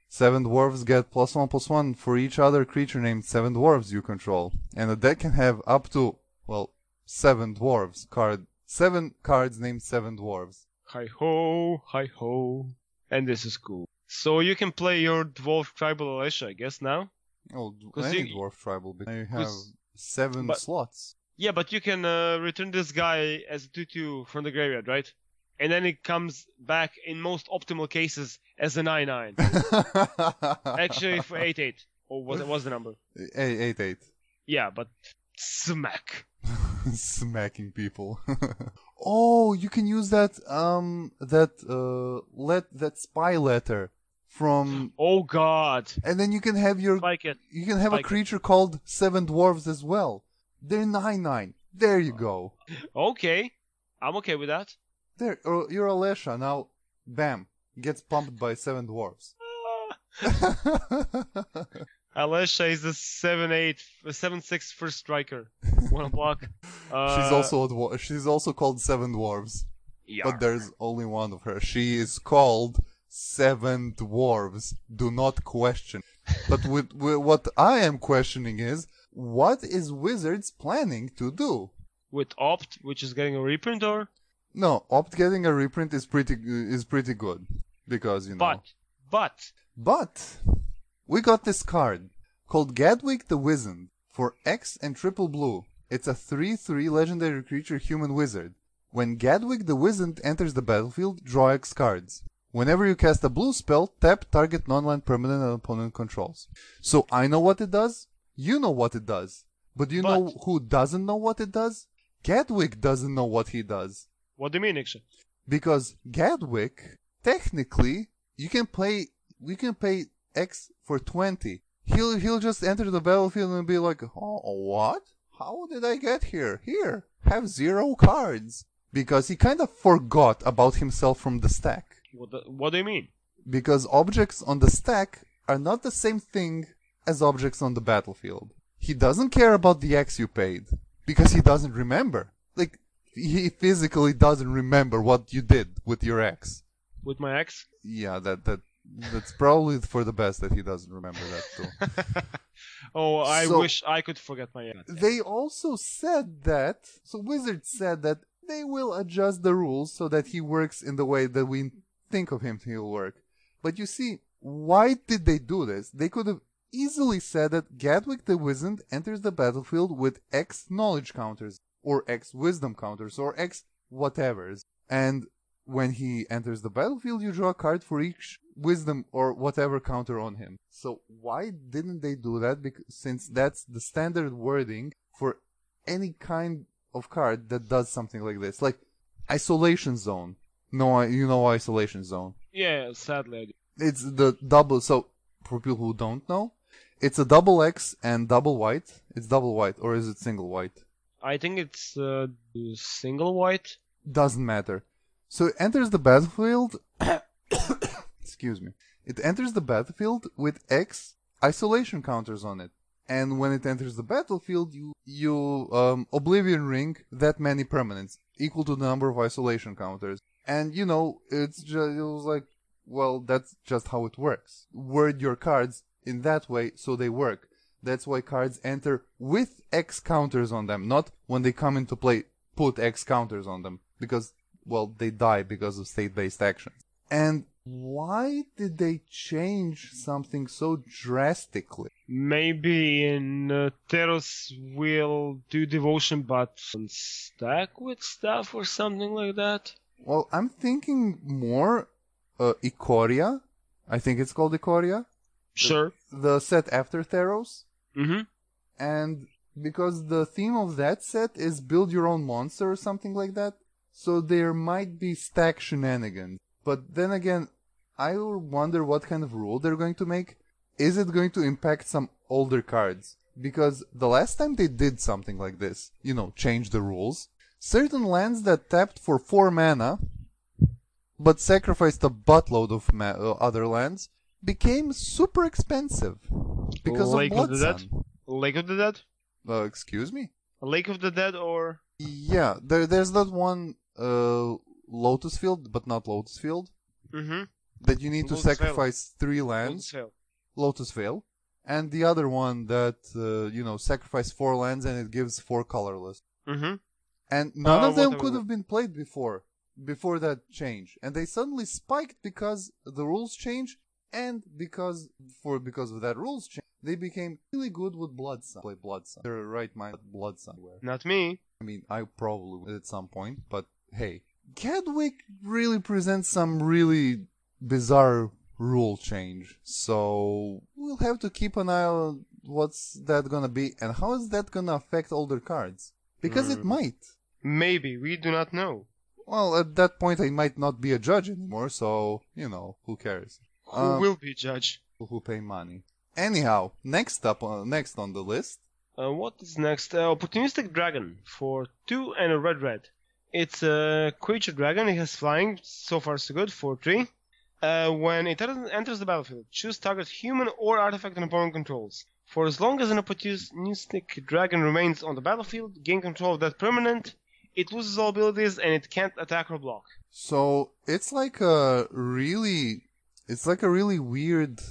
Seven dwarves get plus one plus one for each other creature named seven dwarves you control. And a deck can have up to, well, seven dwarves card. Seven cards named seven dwarves. Hi ho, hi ho. And this is cool. So you can play your dwarf tribal Alesha, I guess, now? Oh, 'Cause any you- dwarf tribal, because you have 'cause- seven but- slots. Yeah, but you can uh, return this guy as a two two from the graveyard, right? And then it comes back in most optimal cases as a nine nine. Actually, for eight eight. Or what was the number? eight, eight, eight. Yeah, but smack. Smacking people. Oh, you can use that um that uh let that spy letter from, Oh god. and then you can have your Spike it. you can have a Spike it. creature called seven dwarves as well. They're nine nine. There you go. Okay. I'm okay with that. There, uh, you're Alesha now. Bam, gets pumped by seven dwarves. Alesha is a seven eight, seven six first striker. One block. Uh, she's also a dwar- she's also called seven dwarves, yeah. but there's only one of her. She is called seven dwarves. Do not question. But with, with what I am questioning is, what is Wizards planning to do? With Opt, which is getting a reprint, or No, Opt getting a reprint is pretty is pretty good because you know. but but But we got this card called Gadwig the Wizard for X and triple blue. It's a three three legendary creature human wizard. When Gadwig the Wizard enters the battlefield, draw X cards. Whenever you cast a blue spell, tap target non-land permanent an opponent controls. So I know what it does. You know what it does. But do you But- know who doesn't know what it does? Gadwig doesn't know what he does. what do you mean, actually? Because Gadwig, technically, you can play, you can pay X for twenty. He'll, he'll just enter the battlefield and be like, oh, what? How did I get here? Here, have zero cards. Because he kind of forgot about himself from the stack. What the, what do you mean? Because objects on the stack are not the same thing as objects on the battlefield. He doesn't care about the X you paid. Because he doesn't remember. Like, he physically doesn't remember what you did with your X. With my ex? Yeah, that that that's probably for the best that he doesn't remember that too. Oh, I So- wish I could forget my ex. They also said that, so Wizards said that they will adjust the rules so that he works in the way that we think of him he'll work. But you see, why did they do this? They could have easily said that Gadwig the Wizard enters the battlefield with X knowledge counters, or X wisdom counters, or X whatevers. And when he enters the battlefield, you draw a card for each wisdom or whatever counter on him. So why didn't they do that? Because since that's the standard wording for any kind of card that does something like this, like Isolation Zone. No, I- you know Isolation Zone. Yeah, sadly I do. It's the double. So for people who don't know, it's a double X and double white. It's double white, or is it single white? I think it's uh, single white. Doesn't matter. So it enters the battlefield. Excuse me. It enters the battlefield with X isolation counters on it. And when it enters the battlefield, you you um, Oblivion Ring that many permanents, equal to the number of isolation counters. And you know, it's just it was like, well, that's just how it works. Word your cards in that way so they work. That's why cards enter with X counters on them, not when they come into play, put X counters on them. Because, well, they die because of state-based actions. And why did they change something so drastically? Maybe in uh, Teros we'll do devotion but stack with stuff or something like that. Well, I'm thinking more uh, Ikoria. I think it's called Ikoria. Sure. The set after Theros. Mm-hmm. And because the theme of that set is build your own monster or something like that, so there might be stack shenanigans. But then again, I wonder what kind of rule they're going to make. Is it going to impact some older cards? Because the last time they did something like this, you know, change the rules, certain lands that tapped for four mana, but sacrificed a buttload of ma- uh, other lands, became super expensive because Lake of of the Blood Dead? Sun. Lake of the Dead? Uh, excuse me? Lake of the Dead or... Yeah, there, there's that one uh, Lotus Field, but not Lotus Field. Mm-hmm. that you need to Lotus Vale. sacrifice three Lotus lands, Vale. Lotus Vale, and the other one that, uh, you know, sacrifice four lands and it gives four colorless. Mm-hmm. And none Uh, of them whatever. could have been played before, before that change. And they suddenly spiked because the rules changed, and because, for, because of that rules change, they became really good with Blood Sun. Play Blood Sun. They're right mind Blood Sun. Not me. I mean, I probably would at some point, but hey. Kedwick really presents some really bizarre rule change. So, we'll have to keep an eye on what's that gonna be, and how is that gonna affect older cards. Because it Mm. might. Maybe. We do not know. Well, at that point, I might not be a judge anymore, so, you know, who cares? Who Um, will be judge? Who pay money. Anyhow, next up, uh, next on the list. Uh, what is next? Uh, Opportunistic Dragon for two and a red red. It's a creature dragon. It has flying. So far, so good. For three. Uh, when it enter- enters the battlefield, choose target human or artifact an opponent controls. For as long as an opportunistic dragon remains on the battlefield, gain control of that permanent. It loses all abilities and it can't attack or block. So, it's like a really, it's like a really weird,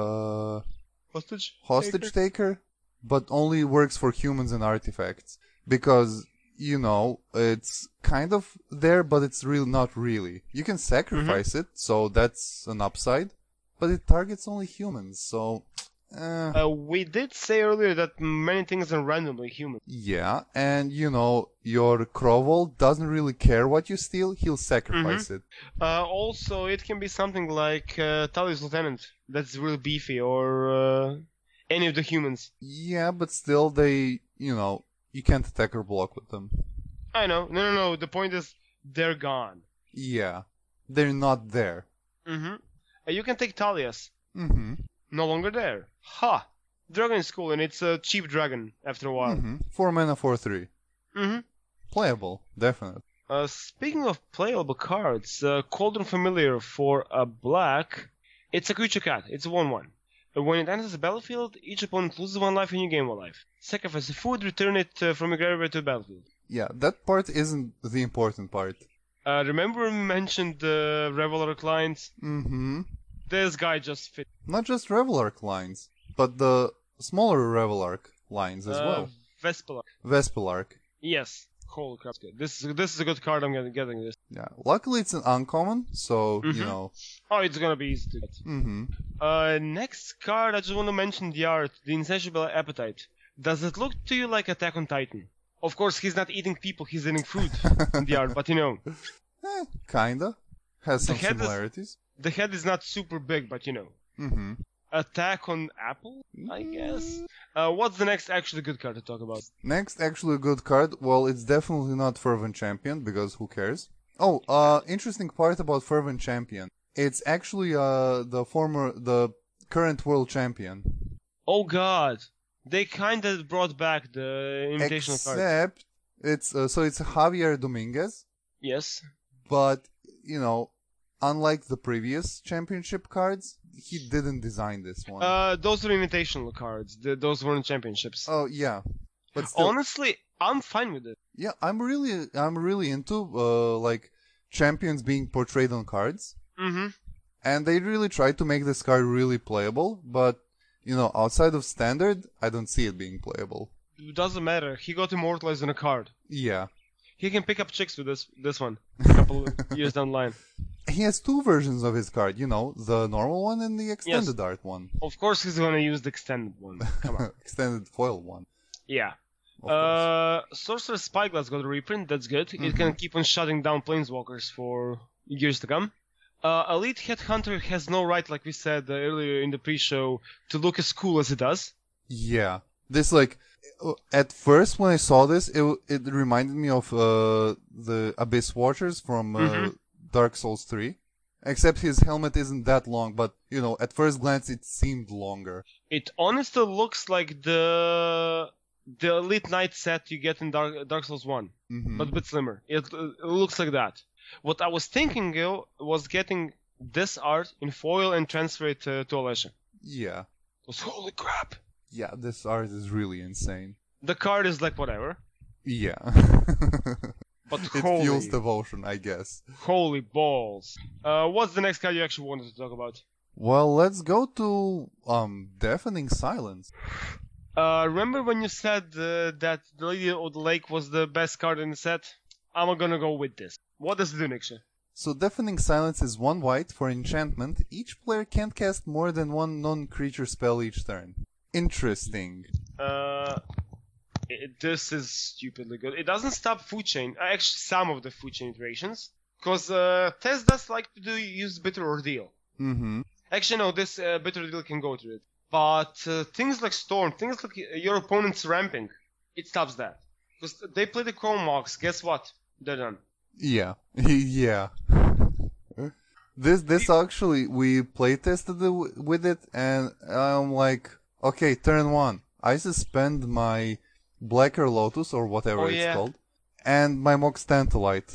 uh, Hostage. hostage taker? taker, but only works for humans and artifacts. Because, you know, it's kind of there, but it's really not really. You can sacrifice it, so that's an upside, but it targets only humans, so, eh. Uh, we did say earlier that many things are randomly human. Yeah, and you know, your Kroval doesn't really care what you steal, he'll sacrifice it. Uh, also, it can be something like uh, Tali's Lieutenant, that's real beefy, or uh, any of the humans. Yeah, but still, they, you know, you can't attack or block with them. I know. No, no, no. The point is, they're gone. Yeah, they're not there. Mm-hmm. Uh, you can take Talias. Mm-hmm. No longer there. Ha! Dragon is cool, and it's a cheap dragon after a while. Mm-hmm. Four mana, four three. Mm-hmm. Playable, definitely. Uh, speaking of playable cards, uh, Cauldron Familiar for a black. It's a creature cat. It's a one one. Uh, When it enters the battlefield, each opponent loses one life and you gain one life. Sacrifice a food, return it uh, from your graveyard to the battlefield. Yeah, that part isn't the important part. Uh, remember we mentioned the Reveler clients? Mm-hmm. This guy just fit. Not just Revelark lines, but the smaller Revelark lines as uh, well. Vespelar. Vespelark. Yes. Holy crap, good. This is this is a good card. I'm getting getting this. Yeah, luckily it's an uncommon, so, you Mhm. know. Oh, it's gonna be easy to get. Mm-hmm. Uh, next card, I just want to mention the art, the Insatiable Appetite. Does it look to you like Attack on Titan? Of course, he's not eating people, he's eating fruit in the art, but you know. Eh, kinda. Has The some head is- similarities. The head is not super big, but you know. Mm-hmm. Attack on Apple, I guess? Uh, what's the next actually good card to talk about? Next, actually a good card. Well, it's definitely not Fervent Champion, because who cares? Oh, uh, interesting part about Fervent Champion. It's actually, uh, the former, the current world champion. Oh god! They kinda brought back the invitational card. Except, it's, uh, so it's Javier Dominguez, Yes. but, you know, unlike the previous championship cards, he didn't design this one. Uh, those were invitational cards. The, those weren't championships. oh, yeah. But still, Honestly, I'm fine with it. yeah, I'm really, I'm really into, uh, like, champions being portrayed on cards. Mm-hmm. And they really tried to make this card really playable, but, you know, outside of standard, I don't see it being playable. It doesn't matter. He got immortalized in a card. Yeah. He can pick up chicks with this this one a couple of years down the line. He has two versions of his card, you know, the normal one and the extended art one. Of course, he's gonna use the extended one. Come on. Extended foil one. Yeah. Of course. Uh, Sorcerer Spyglass got a reprint. That's good. It Mhm. can keep on shutting down planeswalkers for years to come. Uh, Elite Headhunter has no right, like we said uh, earlier in the pre-show, to look as cool as it does. Yeah. This, like, uh, at first when I saw this, it it reminded me of uh, the Abyss Watchers from uh, Mhm. Dark Souls three. Except his helmet isn't that long, but, you know, at first glance it seemed longer. It honestly looks like the the Elite Knight set you get in Dark, Dark Souls one, Mm-hmm. but a bit slimmer. It, it looks like that. What I was thinking though, was getting this art in foil and transfer it uh, to Alesha. Yeah. Because holy crap! Yeah, this art is really insane. The card is like whatever. Yeah. But It holy, fuels devotion, I guess. holy balls. Uh, what's the next card you actually wanted to talk about? Well, let's go to um Deafening Silence. Uh, remember when you said uh, that the Lady of the Lake was the best card in the set? I'm gonna go with this. What does it do, Niksha? So Deafening Silence is one white for enchantment. Each player can't cast more than one non-creature spell each turn. Interesting. Uh, it, this is stupidly good. It doesn't stop food chain. Uh, actually, some of the food chain iterations, because uh, Tess does like to do use Bitter Ordeal. Mm-hmm. Actually, no, this uh, Bitter Ordeal can go to it. But uh, things like Storm, things like uh, your opponent's ramping, it stops that. Because they play the Chrome Mox, guess what? They're done. Yeah. yeah. This this actually we play tested it with it, and I'm like, okay, turn one. I suspend my Blacker Lotus or whatever Oh, it's yeah. called, and my Mox Tantalite,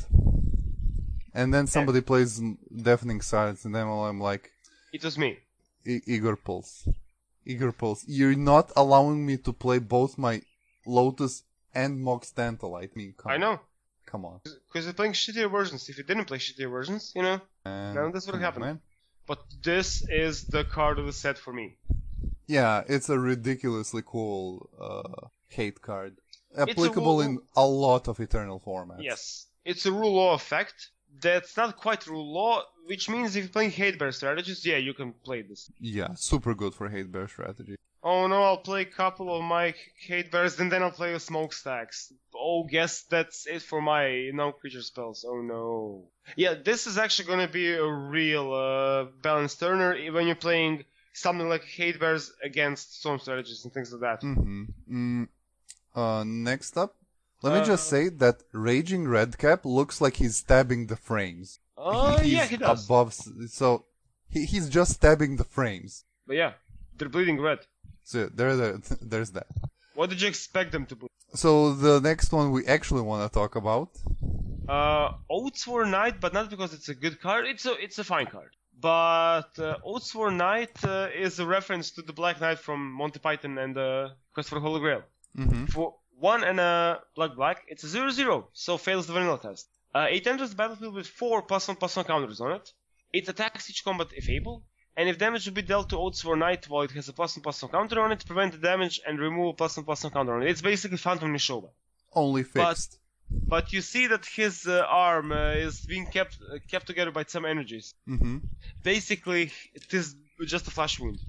and then somebody plays Deafening Silence, and then I'm like, It was me. E- Eager Pulse, Eager Pulse. You're not allowing me to play both my Lotus and Mox Tantalite. I mean, come I on. know. Come on. Because you're playing shittier versions. If you didn't play shittier versions, you know, And none of this would come have on, happened. man. But this is the card of the set for me. Yeah, it's a ridiculously cool uh, hate card. a Applicable rule- in a lot of Eternal formats. Yes. It's a rule law effect. That's not quite rule law, which means if you're playing hate bear strategies, yeah, you can play this. Yeah, super good for hate bear strategy. Oh no, I'll play a couple of my hate bears and then I'll play a smokestacks. Oh, guess that's it for my non-creature spells. Oh no. Yeah, this is actually gonna be a real uh, balanced turner when you're playing something like hate bears against storm strategies and things like that. Mm-hmm. Mm. Uh, next up, let me Uh, just say that Raging Redcap looks like he's stabbing the frames. Oh, he's yeah, he does. Above, s- so he, he's just stabbing the frames. But yeah, they're bleeding red. So there, there, there's that. What did you expect them to bleed? So the next one we actually want to talk about. Uh, Oathsworn Knight, but not because it's a good card. It's a it's a fine card. But uh, Oathsworn Knight uh, is a reference to the Black Knight from Monty Python and uh, Quest for the Holy Grail. Mm-hmm. For one and a black black, it's a zero zero, so fails the vanilla test. Uh, it enters the battlefield with four plus one plus one counters on it. It attacks each combat if able, and if damage will be dealt to Oathsworn Knight while it has a plus one plus one counter on it, prevent the damage and remove a plus one plus one counter on it. It's basically Phantom Nishoba. Only fixed. But you see that his uh, arm uh, is being kept uh, kept together by some energies. Mm-hmm. Basically, it is just a flash wound.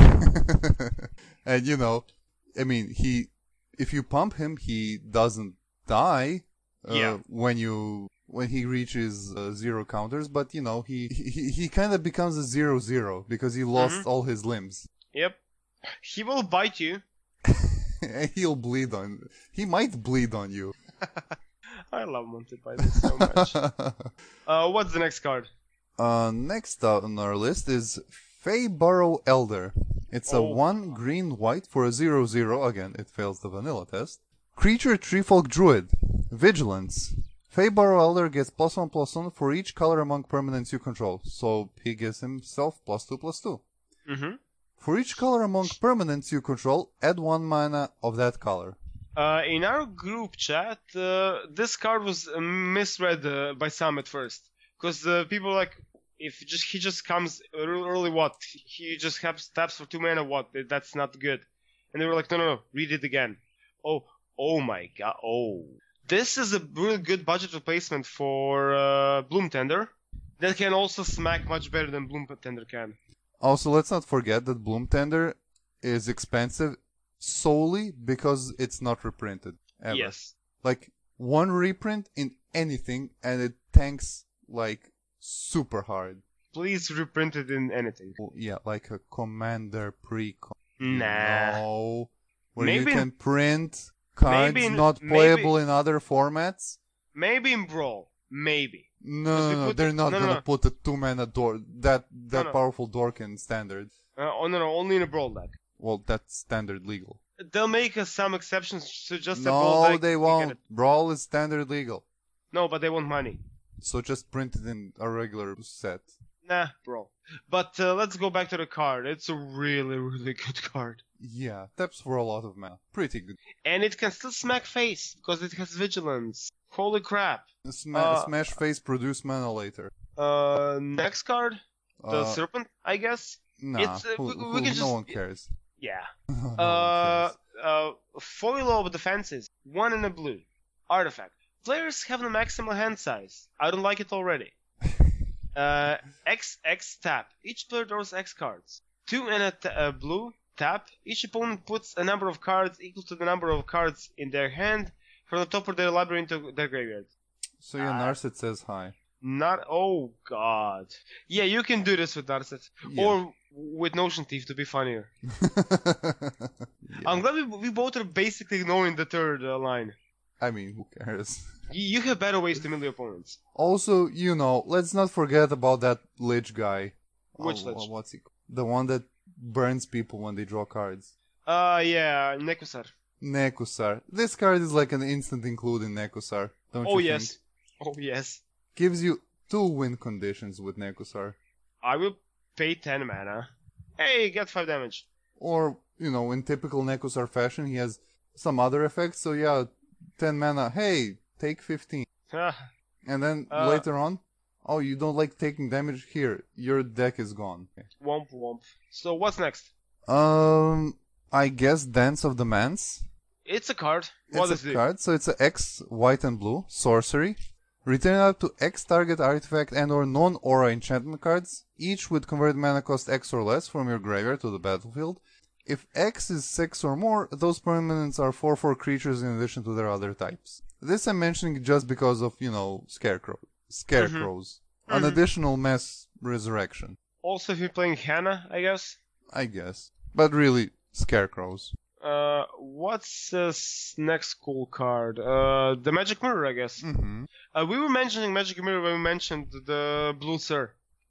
And you know, I mean, he, if you pump him, he doesn't die. Uh, Yeah. When you when he reaches uh, zero counters, but you know, he he, he kind of becomes a zero zero because he lost Mhm. all his limbs. Yep. He will bite you. And he'll bleed on. He might bleed on you. I love Monty Python so much. uh, what's the next card? Uh, next on our list is Feyburrow Elder. It's a Oh. one green white for a zero zero. Again, it fails the vanilla test. Creature Treefolk Druid. Vigilance. Feyburrow Elder gets plus one plus one for each color among permanents you control. So he gives himself plus two plus two. Mm-hmm. For each color among permanents you control, add one mana of that color. Uh, in our group chat, uh, this card was uh, misread uh, by some at first, because uh, people were like, if just he just comes early, early what? He just has taps for two mana what? That's not good. And they were like, no, no, no, read it again. Oh, oh my god, oh. This is a really good budget replacement for uh, Bloom Tender. That can also smack much better than Bloom Tender can. Also, let's not forget that Bloom Tender is expensive solely because it's not reprinted. Ever. Yes. Like, one reprint in anything and it tanks, like, super hard. Please reprint it in anything. Well, yeah, like a Commander pre-con. Nah. No. Where Maybe you in- can print cards maybe in- not maybe- playable in other formats. Maybe in Brawl. Maybe. No, Because we no, no, put- they're not no, no, gonna no. put a two mana door that that no. powerful dork in standard. Uh, oh no, no, only in a Brawl deck. Well, that's standard legal. They'll make uh, some exceptions to just a Brawl No, deck. they You get won't. it. Brawl is standard legal, No, but they want money. so just print it in a regular set. Nah, Brawl. But uh, let's go back to the card. It's a really, really good card. Yeah, taps for a lot of mana. Pretty good. And it can still smack face because it has vigilance. Holy crap. Sma- Uh, Smash face, produce mana later. Uh, next card, the Uh, Serpent, I guess. Nah, it's, uh, who, we, who, we can no just one cares. yeah. no one Uh, cares. uh, foil of defenses, one in a blue. Artifact. Players have the maximal hand size. I don't like it already. Uh, X X tap. Each player draws X cards. Two in a t- uh, blue tap. Each opponent puts a number of cards equal to the number of cards in their hand from the top of their library into their graveyard. So yeah, uh, Narset says hi. Not. Oh God. Yeah, you can do this with Narset Yeah. or with Notion Thief to be funnier. Yeah. I'm glad we, we both are basically ignoring the third uh, line. I mean, who cares? You, you have better ways to mill your opponents. Also, you know, let's not forget about that Lich guy. Which Oh, Lich? What's he called? The one that burns people when they draw cards. Uh, yeah, Nekusar. Nekusar. This card is like an instant include in Nekusar, don't Oh you yes. think? Oh yes. Gives you two win conditions with Nekusar. I will pay ten mana. Hey, get five damage. Or, you know, in typical Nekusar fashion, he has some other effects, so yeah, ten mana, hey, take fifteen. Ah, And then Uh, later on, oh, you don't like taking damage? Here, your deck is gone. womp womp. So what's next? Um, I guess Dance of the Mans. It's a card. What It's does a it do? card, so it's a X, white and blue, sorcery. Return up to X target artifact and or non-aura enchantment cards, each with converted mana cost X or less from your graveyard to the battlefield. If X is six or more, those permanents are four four creatures in addition to their other types. This I'm mentioning just because of, you know, Scarecrow. Scarecrows. An Mhm. additional mass resurrection, Also, if you're playing Hannah, I guess. I guess. But really, Scarecrows. Uh, what's this next cool card? Uh, the Magic Mirror, I guess. Mm-hmm. Uh, we were mentioning Magic Mirror when we mentioned the Blue Sir.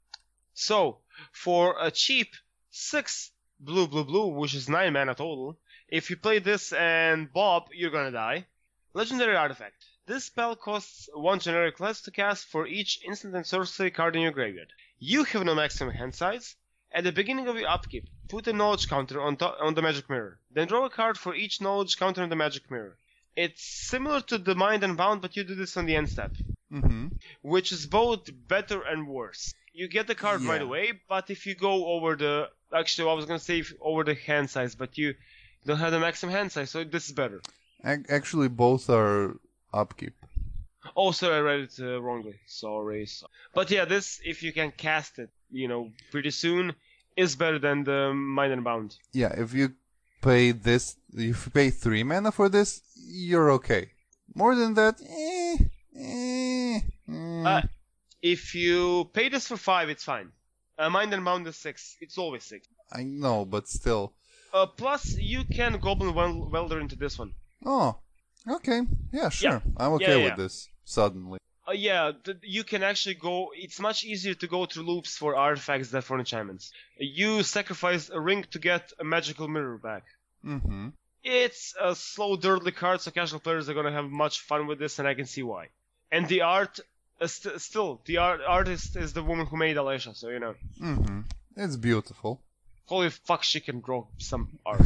So, for a cheap six blue, blue, blue, which is nine mana total, if you play this and Bob, you're gonna die. Legendary Artifact. This spell costs one generic less to cast for each instant and sorcery card in your graveyard. You have no maximum hand size. At the beginning of your upkeep, put a knowledge counter on, to- on the Magic Mirror. Then draw a card for each knowledge counter on the Magic Mirror. It's similar to the Mind and Bound, but you do this on the end step, Mm-hmm. which is both better and worse. You get the card right Yeah. away, but if you go over the... Actually, I was going to say if- over the hand size, but you don't have the maximum hand size, so this is better. Ac- actually, both are upkeep. Oh, sorry, I read it uh, wrongly. Sorry, so- But yeah, this, if you can cast it, you know, pretty soon, is better than the Mind and Bound. Yeah, if you pay this, if you pay three mana for this, you're okay. More than that, eh, eh, eh. Uh, if you pay this for five, it's fine. Uh, Mind and Bound is six. It's always six. I know, but still. Uh, plus, you can Goblin wel- Welder into this one. Oh, okay. Yeah, sure. I'm okay Yeah, yeah, with yeah. this, suddenly. Uh, yeah, th- you can actually go... It's much easier to go through loops for artifacts than for enchantments. You sacrifice a ring to get a magical mirror back. Mm-hmm. It's a slow, dirtly card, so casual players are gonna have much fun with this, and I can see why. And the art... Uh, st- still, the art- artist is the woman who made Alesha, so you know. Mm-hmm. It's beautiful. Holy fuck, she can draw some art.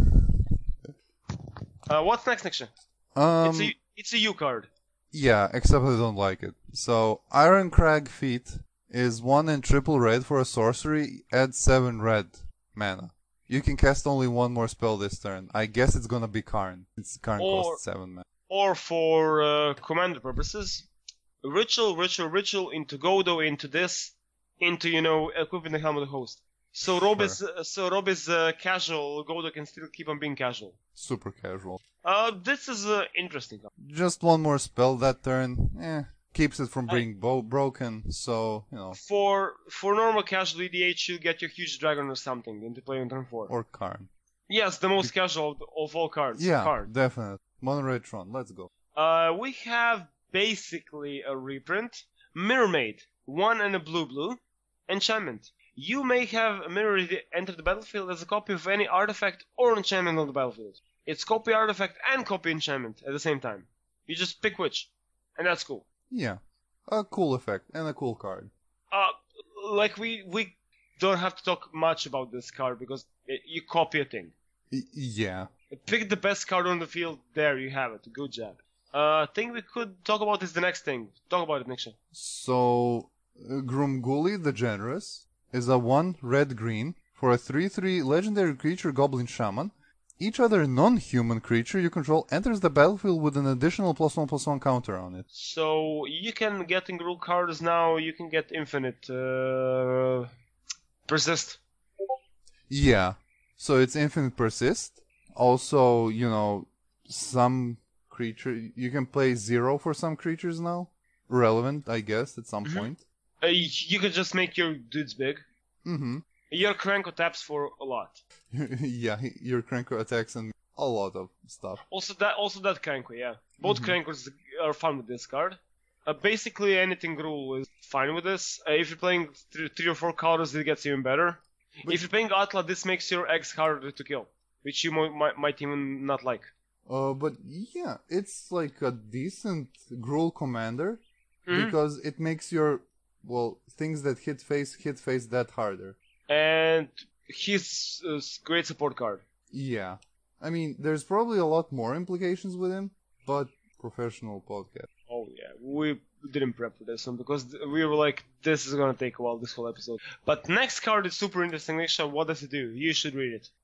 Uh, what's next, Niksha? Um, it's a it's a U card. yeah, except I don't like it. So, Iron Crag Feet is one and triple red for a sorcery, add seven red mana. You can cast only one more spell this turn. I guess it's gonna be Karn. It's Karn Or- costs seven mana. Or for uh, commander purposes, ritual, ritual, ritual into Godo, into this, into you know equipping the helm of the host. So Rob Sure. is uh, so Rob is uh, casual. Godo can still keep on being casual. Super casual. Uh, this is uh, interesting. Just one more spell that turn. Eh, keeps it from I- being bo- broken. So, you know, For for normal casual E D H, you get your huge dragon or something into play on turn four. or Karn. Yes, the most casual of, of all cards. Yeah, Card. definitely. Monoretron, let's go. Uh, we have basically a reprint. Mirror Maid, one and a blue blue. Enchantment. You may have a mirror enter the battlefield as a copy of any artifact or enchantment on the battlefield. It's copy artifact and copy enchantment at the same time. You just pick which, and that's cool. Yeah, a cool effect and a cool card. Uh, like we we don't have to talk much about this card because it, you copy a thing. Y- yeah. Pick the best card on the field. There you have it. Good job. Uh, I think we could talk about this the next thing. Talk about it, Niksha. So, uh, Grumguli the Generous is a one red green for a three three legendary creature Goblin Shaman. Each other non-human creature you control enters the battlefield with an additional plus one plus one counter on it. So you can get in rule cards now. You can get infinite uh, persist. Yeah. So it's infinite persist. Also, you know, some creature you can play zero for some creatures now. Relevant, I guess, at some Mhm. point. Uh, you can just make your dudes big. Mm-hmm. Your Krenko taps for a lot. Yeah, he- your Krenko attacks and a lot of stuff. Also that, also that Krenko, yeah. Both Mhm. Krenkos are fun with this card. Uh, basically, anything rule is fine with this. Uh, if you're playing th- three or four colors, it gets even better. But- If you're playing Atla, this makes your X harder to kill, which you mo- might, might even not like. Uh, but yeah, it's like a decent Gruul commander Mhm. because it makes your, well, things that hit face hit face that harder. And he's a s- great support card. Yeah. I mean, there's probably a lot more implications with him, but professional podcast. Oh yeah, we didn't prep for this one because th- we were like, this is gonna take a while, this whole episode. But next card is super interesting, Nisha. What does it do? You should read it.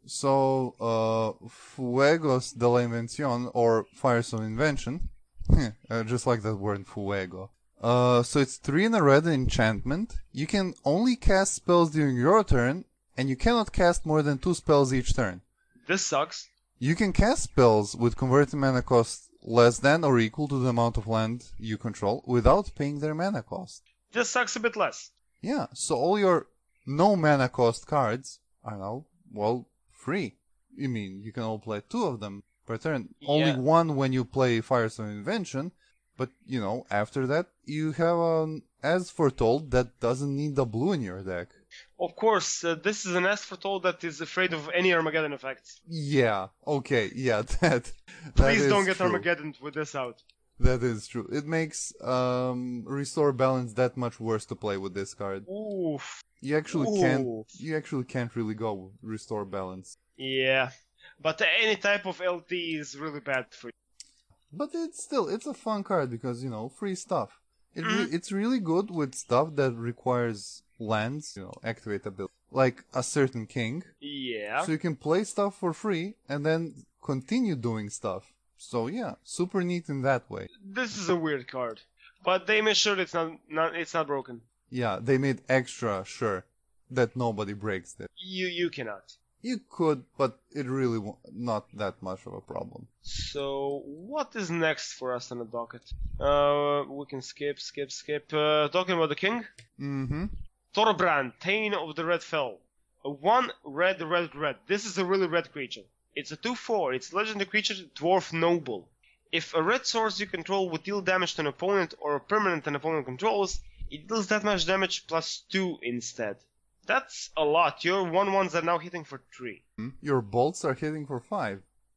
So, uh, Fuegos de la Invención, or Fires of Invention, uh, just like that word, Fuego. Uh, so it's three in a red enchantment. You can only cast spells during your turn, and you cannot cast more than two spells each turn. This sucks. You can cast spells with converted mana cost less than or equal to the amount of land you control without paying their mana cost. This sucks a bit less. Yeah, so all your no mana cost cards are now, well, free. I mean, you can all play two of them per turn. Only Yeah. one when you play Fires of Invention, but, you know, after that, you have an As Foretold that doesn't need the blue in your deck. Of course, uh, this is an Asphodel that is afraid of any Armageddon effects. Yeah, okay, yeah, that, that Please is don't get true. Armageddon with this out. That is true. It makes um, Restore Balance that much worse to play with this card. Oof. You actually can't. Oof. You actually can't really go with Restore Balance. Yeah. But any type of L T is really bad for you. But it's still it's a fun card because you know free stuff. It re- Mhm. it's really good with stuff that requires lands. You know, activate ability like a certain king. Yeah. So you can play stuff for free and then continue doing stuff. So yeah, super neat in that way. This is a weird card. But they made sure it's not, not it's not broken. Yeah, they made extra sure that nobody breaks it. You you cannot. You could, but it really wa- not that much of a problem. So what is next for us on the docket? Uh, we can skip, skip, skip. Uh, talking about the king, Mm-hmm. Thorbrand, Thane of the Red Fell. A one red, red, red. This is a really red creature. It's a two four. It's a legendary creature, Dwarf Noble. If a red source you control would deal damage to an opponent or a permanent an opponent controls, it deals that much damage plus two instead. That's a lot. Your one ones are now hitting for three. Your bolts are hitting for five.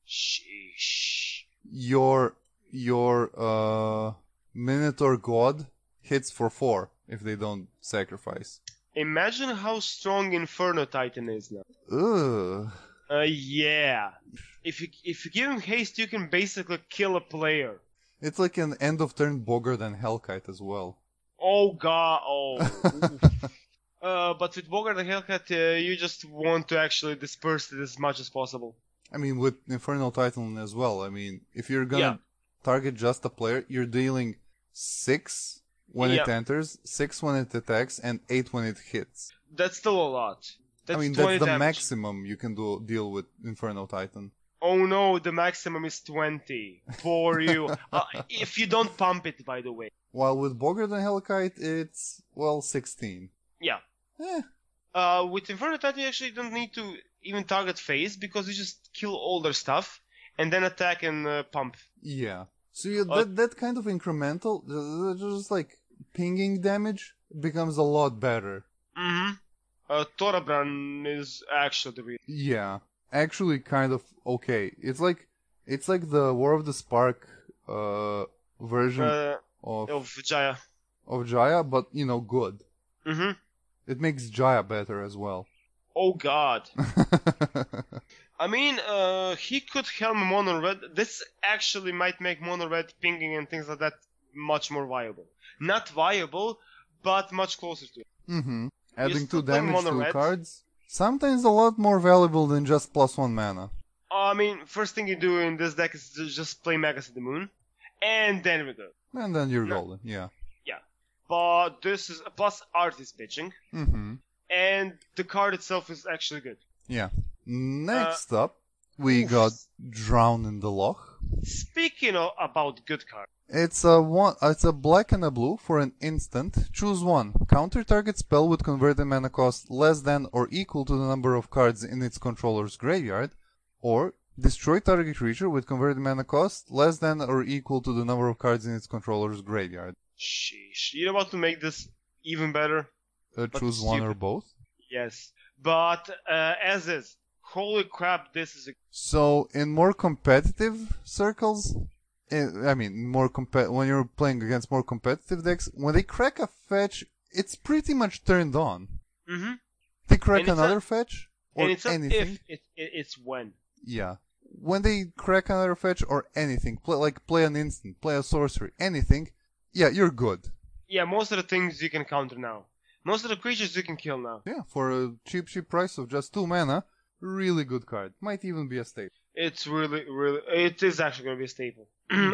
Sheesh. Your your uh Minotaur God hits for four if they don't sacrifice. Imagine how strong Inferno Titan is now. Ugh. Uh, yeah. If you if you give him haste, you can basically kill a player. It's like an end of turn Bogart and Hellkite as well. Oh god. Oh. Oof. Uh, but with Bogart and Hellcat, uh, you just want to actually disperse it as much as possible. I mean, with Infernal Titan as well. I mean, if you're gonna Yeah. target just a player, you're dealing six when it Yeah. enters, six when it attacks, and eight when it hits. That's still a lot. That's I mean, twenty that's the damage. maximum you can do deal with Infernal Titan. Oh no, the maximum is twenty for you. uh, if you don't pump it, by the way. While with Bogart and Hellkite, it's, well, sixteen. Yeah. Eh, Uh, with Inferno Titan, you actually don't need to even target phase because you just kill all their stuff and then attack and uh, pump. yeah. So yeah, Uh, that, that kind of incremental, uh, just like pinging damage, becomes a lot better. Mm-hmm. Uh, Thorbrand is actually the real. Yeah. Actually kind of okay. It's like, it's like the War of the Spark, uh, version Uh, of, of Jaya. of Jaya, but, you know, good. Mm-hmm. It makes Jaya better as well. Oh god. I mean, uh, he could helm mono red. This actually might make mono red pinging and things like that much more viable. Not viable, but much closer to it. Mm-hmm. Adding still two playing damage mono to red. cards. Sometimes a lot more valuable than just plus one mana. I mean, first thing you do in this deck is to just play Magus of the Moon, and then we go. And then you're No. golden, yeah. Yeah. But this is, plus art is bitching, Mm-hmm. and the card itself is actually good. Yeah. Next up, we oof. got Drown in the Loch. Speaking of, about good cards, It's a one. It's a black and a blue for an instant. Choose one. Counter target spell with converted mana cost less than or equal to the number of cards in its controller's graveyard, or destroy target creature with converted mana cost less than or equal to the number of cards in its controller's graveyard. sheesh. You know what to make this even better? Uh, But choose one or stupid. both. Yes. But, uh, as is, holy crap, this is a... So in more competitive circles, I mean, more comp- when you're playing against more competitive decks, when they crack a fetch, it's pretty much turned on. Mm-hmm. They crack And it's another a- fetch or And it's not anything. if, it, it, it's when. Yeah. When they crack another fetch or anything, play, like play an instant, play a sorcery, anything, yeah, you're good. Yeah, most of the things you can counter now. Most of the creatures you can kill now. Yeah, for a cheap, cheap price of just two mana, really good card. Might even be a staple. It's really, really, it is actually going to be a staple.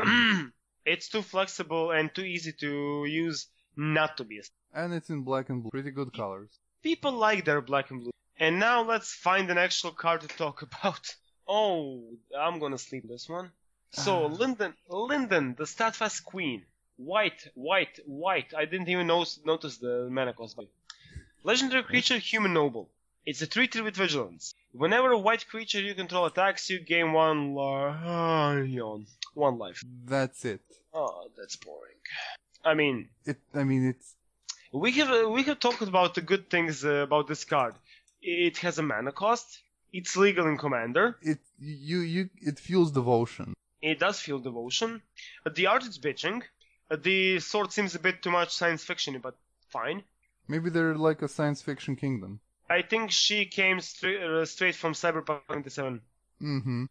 It's too flexible and too easy to use not to be a staple. And it's in black and blue. Pretty good colors. People like their black and blue. And now let's find an actual card to talk about. Oh, I'm gonna sleep this one. So, Linden, Linden, the Steadfast Queen. White, white, white. I didn't even notice, notice the mana cost. Legendary creature, Human Noble. It's a three three with Vigilance. Whenever a white creature you control attacks you, gain one li- uh, yawn. One life. That's it. Oh, that's boring. I mean, It. I mean, it's we have uh, we have talked about the good things uh, about this card. It has a mana cost. It's legal in Commander. it. You you. It fuels devotion. It does feel devotion. Uh, the art is bitching. Uh, the sword seems a bit too much science fiction, but fine. Maybe they're like a science fiction kingdom. I think she came straight uh, straight from Cyberpunk twenty-seven. Mm-hmm.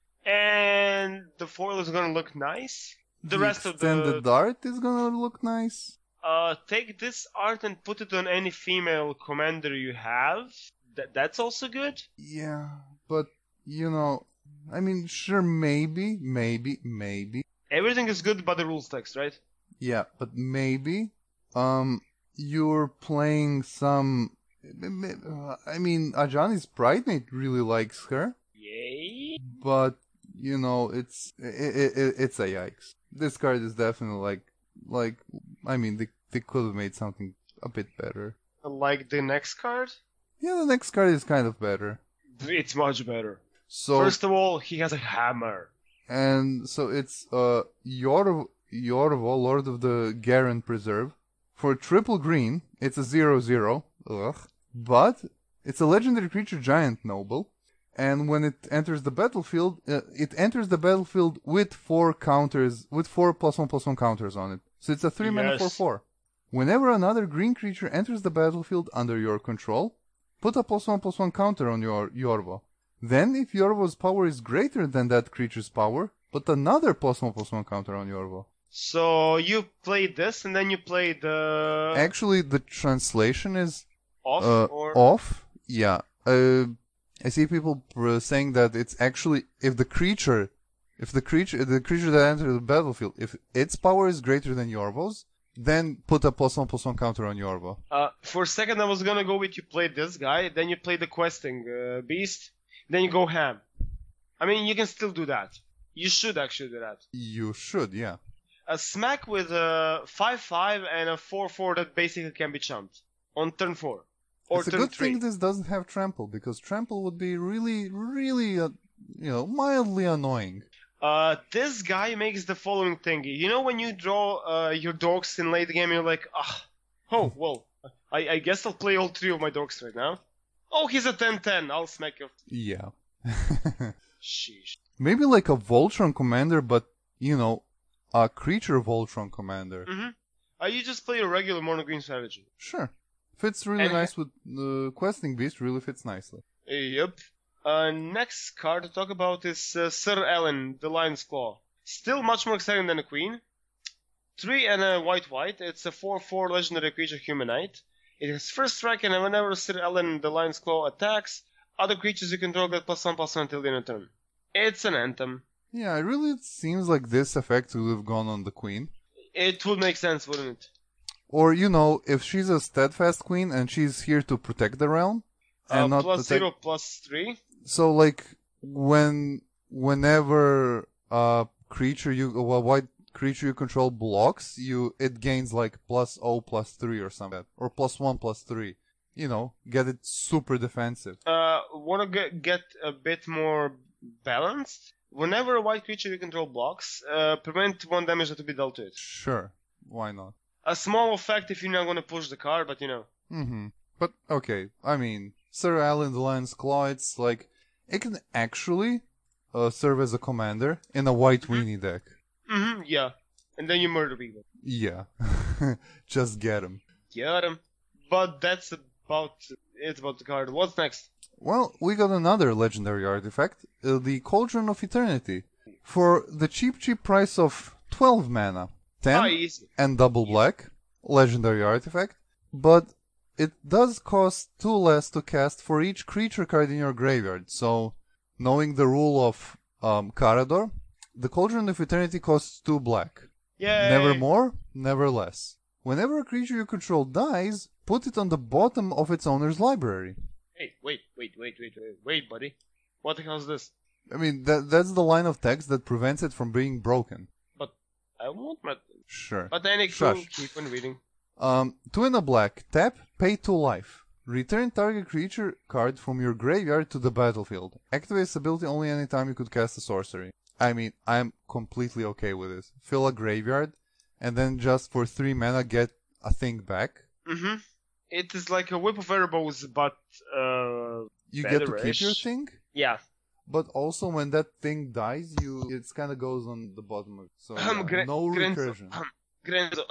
And the foil is gonna look nice. The, rest of extended the art is gonna look nice. uh, take this art and put it on any female commander you have. That that's also good. Yeah, but you know, I mean, sure, maybe, maybe, maybe. Everything is good but the rules text, right? Yeah, but maybe, um, you're playing some. I mean, Ajani's Pridemate really likes her, Yay! but you know, it's it, it, it's a yikes. This card is definitely like like I mean, they they could have made something a bit better. Like the next card, Yeah, the next card is kind of better. it's much better. So First of all, he has a hammer. and so it's uh Yor Yorvo, Lord of the Garen Preserve. For triple green, it's a zero zero. Ugh. But it's a legendary creature giant noble. And when it enters the battlefield, uh, it enters the battlefield with four counters, with four plus one plus one counters on it. So it's a three mana for Yes. four. Whenever another green creature enters the battlefield under your control, put a plus one plus one counter on your Yorvo. Then, if Yorvo's power is greater than that creature's power, put another plus one plus one counter on Yorvo. So you played this, and then you played the Actually, the translation is off uh, or off. Yeah. Uh, I see people uh, saying that it's actually if the creature, if the creature, the creature that enters the battlefield, if its power is greater than Yorvo's, then put a plus one plus one counter on Yorvo. Uh, for a second, I was gonna go with you played this guy, then you play the questing uh, beast, then you go ham. I mean, you can still do that. You should actually do that. You should, yeah. A smack with a five five and a four four that basically can be chumped on turn four or It's a turn good three. thing this doesn't have trample because trample would be really, really, uh, you know, mildly annoying. Uh, this guy makes the following thing. You know when you draw uh, your dorks in late game, you're like, ah, oh well, I, I guess I'll play all three of my dorks right now. Oh, he's a ten ten. I'll smack you. Yeah. Sheesh. Maybe like a Voltron commander, but you know, a creature Voltron commander. Mm-hmm. Uh, you just play a regular mono green strategy. Sure. Fits really And- nice with the uh, questing beast. Really fits nicely. Yep. Uh, next card to talk about is uh, Sir Ellen, the Lion's Claw. Still much more exciting than a Queen. Three and a white white. It's a four four legendary creature humanite. It has first strike, and whenever Sir Ellen, the Lion's Claw, attacks, other creatures you control get plus one plus one until the end of turn. It's an anthem. Yeah, it really seems like this effect would have gone on the queen. It would make sense, wouldn't it? Or, you know, if she's a steadfast queen and she's here to protect the realm, and Uh, not plus attack- zero, plus three. So, like, when, whenever a creature you, a white creature you control blocks, you, it gains like plus O plus three or something, or plus one plus three. You know, get it super defensive. Uh, want to get, get a bit more balanced? Whenever a white creature you control blocks, uh, prevent one damage to be dealt to it. Sure, why not? A small effect if you're not going to push the card, but you know. Mm-hmm. But, okay, I mean, Sir Alan the Lion's Claw, it's like, it can actually uh, serve as a commander in a white weenie deck. Mm-hmm, yeah. And then you murder people. Yeah. Just get him. Get 'em. But that's about it about the card. What's next? Well, we got another legendary artifact, uh, the Cauldron of Eternity. For the cheap, cheap price of twelve mana, ten Ah, easy. and double black, legendary artifact, but it does cost two less to cast for each creature card in your graveyard. So, knowing the rule of um, Carador, the Cauldron of Eternity costs two black. Yay! Never more, never less. Whenever a creature you control dies, put it on the bottom of its owner's library. Hey, wait, wait, wait, wait, wait, wait, buddy. What the hell is this? I mean, that that's the line of text that prevents it from being broken. But I won't. But, Sure. but anyway, Shush. keep on reading. Um, two in a black, tap, pay two life. Return target creature card from your graveyard to the battlefield. Activate this ability only anytime you could cast a sorcery. I mean, I'm completely okay with this. Fill a graveyard, and then just for three mana get a thing back. Mm-hmm. It is like a whip of arrows, but uh, You get to keep better-ish. your thing, yeah. but also when that thing dies, you it kind of goes on the bottom of it. So Um, yeah, Gre- no Grenzo- recursion. um, Grenzo.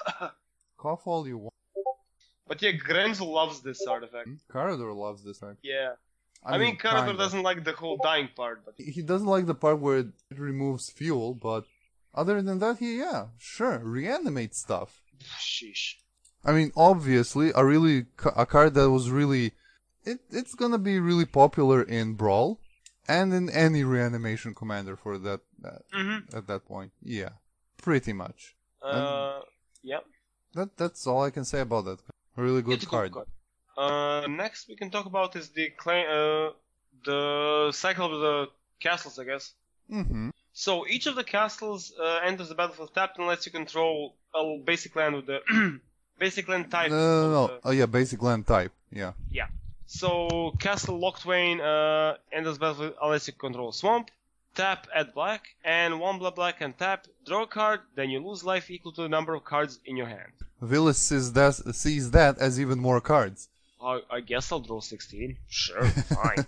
Cough all you want. But yeah, Grenzo loves this artifact. Carador loves this fact. Yeah. I, mean, Carador kinda. doesn't like the whole dying part, but He doesn't like the part where it removes fuel, but other than that, he, yeah, sure, reanimate stuff. sheesh. I mean, obviously, a really, ca- a card that was really, it, it's gonna be really popular in Brawl, and in any reanimation commander for that, uh, Mm-hmm. at that point. Yeah, pretty much. Uh, yeah. That, that's all I can say about that. A really good It's a card. card. Uh, next we can talk about is the claim, uh, the cycle of the castles, I guess. Mm-hmm. So each of the castles uh, enters the battlefield tapped and lets you control a basic land with the basic land type. No, no, no, no. of the- Oh, yeah, basic land type. Yeah. Yeah. So Castle Locthwain uh, enters the battlefield unless you control swamp. Tap, add black, and one black black and tap, draw a card, then you lose life equal to the number of cards in your hand. Villas sees that, sees that as even more cards. I, I guess I'll draw sixteen. Sure, fine.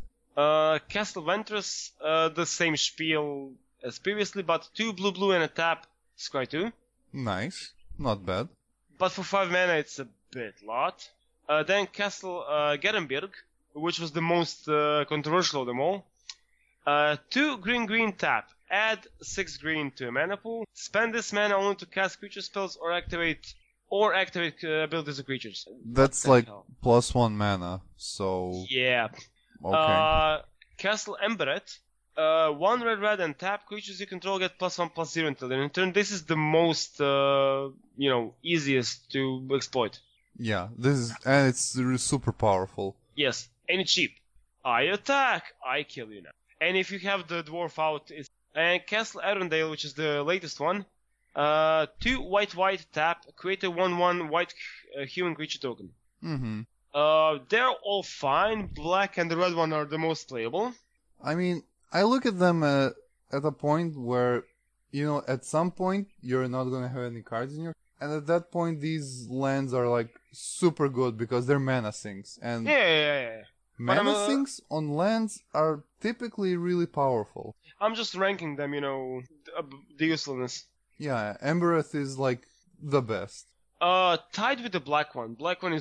uh, Castle Ventress, uh, the same spiel as previously, but two blue blue and a tap, scry two. Nice. Not bad. But for five mana, it's a bit lot. Uh, then Castle uh, Gerenberg, which was the most uh, controversial of them all. Uh, two green green tap. Add six green to a mana pool. Spend this mana only to cast creature spells or activate or activate uh, abilities of creatures. That's the like hell? plus one mana, so Yeah. okay. Uh, Castle Emberet. Uh, one red red and tap. Creatures you control get plus one plus zero until the end of turn. This is the most, uh, you know, easiest to exploit. Yeah, this is and it's re- super powerful. Yes, and it's cheap. I attack, I kill you now. And if you have the dwarf out, it's and Castle Arundel, which is the latest one. Uh, two white white tap, create a one one white uh, human creature token. Mm-hmm. Uh, they're all fine. Black and the red one are the most playable. I mean, I look at them uh, at a point where, you know, at some point you're not gonna have any cards in your, and at that point these lands are like super good because they're mana sinks, and Yeah, yeah, yeah. yeah. But I'm, mana uh, sinks on lands are typically really powerful. I'm just ranking them, you know, the, the usefulness. Yeah, Embereth is like the best. Uh, tied with the black one. Black one is all,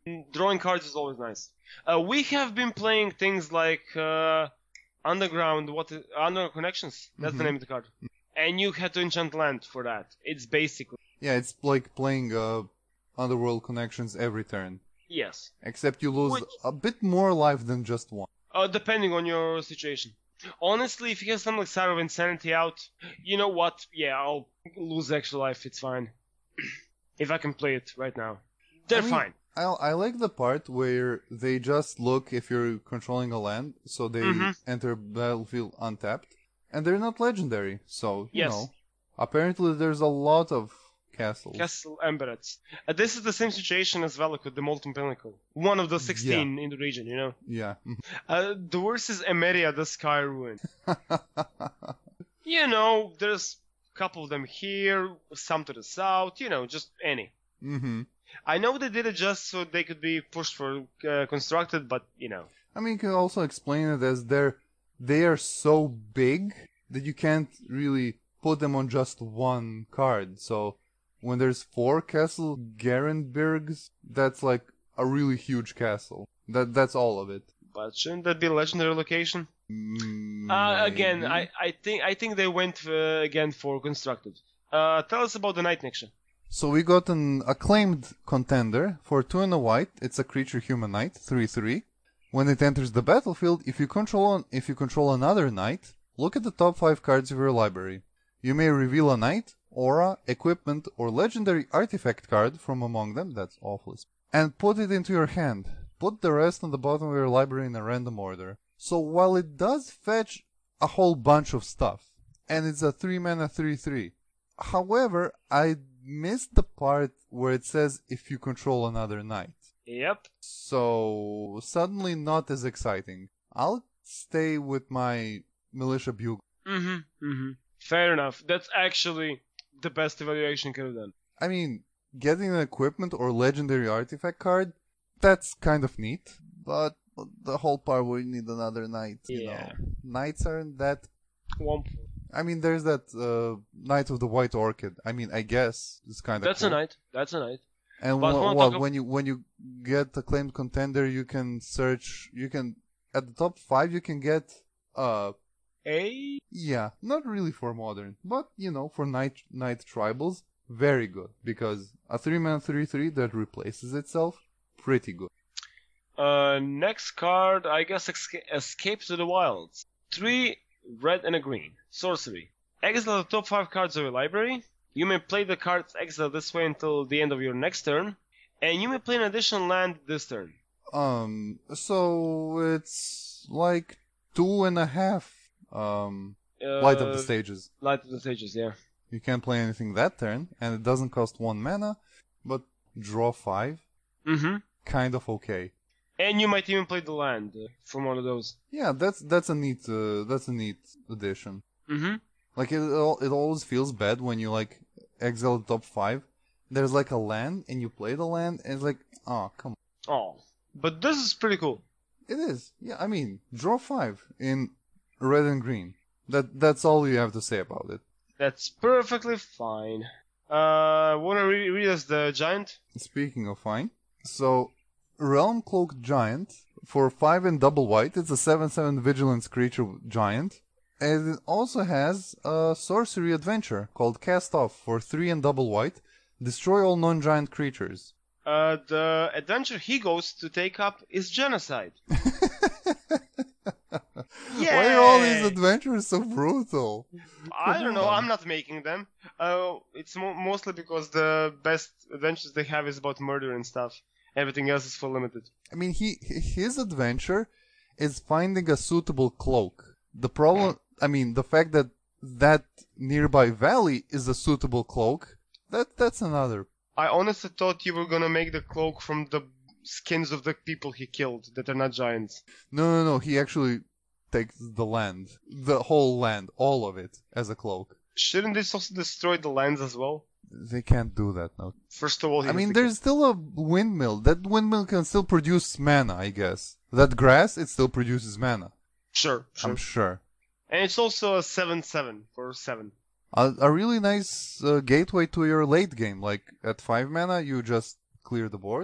Drawing cards is always nice. Uh, we have been playing things like uh, Underground, what is, Underground Connections. That's the Mhm. name of the card. And you had to enchant land for that. It's basically Yeah, it's like playing uh, Underworld Connections every turn. yes. Except you lose Which- a bit more life than just one. Uh, depending on your situation. Honestly, if you have something like Sire of Insanity out, you know what? Yeah, I'll lose extra life. It's fine. If I can play it right now, they're I mean, fine. I I like the part where they just look if you're controlling a land, so they Mhm. enter battlefield untapped, and they're not legendary. So you Yes. know, apparently there's a lot of castles. Castle Emberets. Uh, this is the same situation as Valak with the Molten Pinnacle. One of the sixteen in the region, you know. Yeah. Uh, the worst is Emeria, the Sky Ruin. You know, there's a couple of them here, some to the south, you know, just any. hmm I know they did it just so they could be pushed for uh, constructed, but, you know. I mean, you can also explain it as they're they are so big that you can't really put them on just one card. So when there's four Castle Garenbergs, that's like a really huge castle. That that's all of it. But shouldn't that be a legendary location? Mm, Uh, again, maybe. I, I think I think they went uh, again for constructed. Uh, tell us about the Night Niksha. So we got an acclaimed contender for two and a white. It's a creature human knight, three three. When it enters the battlefield, if you control an, if you control another knight, look at the top five cards of your library. You may reveal a knight, aura, equipment, or legendary artifact card from among them. That's awful. And put it into your hand. Put the rest on the bottom of your library in a random order. So while it does fetch a whole bunch of stuff, and it's a three mana three three. However, I missed the part where it says if you control another knight. Yep. So suddenly not as exciting. I'll stay with my militia bugle. Mm-hmm. Mm-hmm. Fair enough. That's actually the best evaluation could have done. I mean, getting an equipment or legendary artifact card, that's kind of neat. But the whole part where you need another knight, you Yeah. know. Knights aren't that... Womp. I mean, there's that uh, Knight of the White Orchid. I mean, I guess it's kind of That's cool. a knight. That's a knight. And But wha- wanna well, talk ab- when you when you get a claimed contender, you can search. You can at the top five. You can get uh A. yeah, not really for modern, but you know for night night tribals, very good because a three man three three that replaces itself, pretty good. Uh, next card, I guess Esca- Escape to the Wilds. Three red and a green. Sorcery. Exile the top five cards of your library. You may play the cards exiled this way until the end of your next turn. And you may play an additional land this turn. Um, so it's like two and a half um Uh, light of the stages. Light of the Stages, yeah. You can't play anything that turn, and it doesn't cost one mana, but draw five, Mm-hmm. kind of okay. And you might even play the land uh, from one of those. Yeah, that's that's a neat uh, that's a neat addition. Mm-hmm. Like it al- it always feels bad when you like exile the top five. There's like a land and you play the land and it's like, oh come on. Oh. But this is pretty cool. It is. Yeah, I mean, draw five in red and green. That that's all you have to say about it. That's perfectly fine. Uh, wanna re- read us the giant? Speaking of fine, so Realm Cloaked Giant for five and double white. It's a seven seven vigilance creature giant. And it also has a sorcery adventure called Cast Off for three and double white. Destroy all non-giant creatures. Uh, the adventure he goes to take up is genocide. Why are all these Yay! adventures so brutal? I don't know. on. I'm not making them. Uh, it's mo- mostly because the best adventures they have is about murder and stuff. Everything else is for limited. I mean, he his adventure is finding a suitable cloak. The problem, I mean, the fact that that nearby valley is a suitable cloak, that that's another. I honestly thought you were gonna make the cloak from the skins of the people he killed that are not giants. No, no, no. He actually takes the land, the whole land, all of it, as a cloak. Shouldn't this also destroy the lands as well? They can't do that now. First of all, he I has mean, to there's still a windmill. That windmill can still produce mana, I guess. That grass, it still produces mana. Sure, sure. I'm sure. And it's also a seven seven for seven. A, a really nice uh, gateway to your late game. Like at five mana, you just clear the board.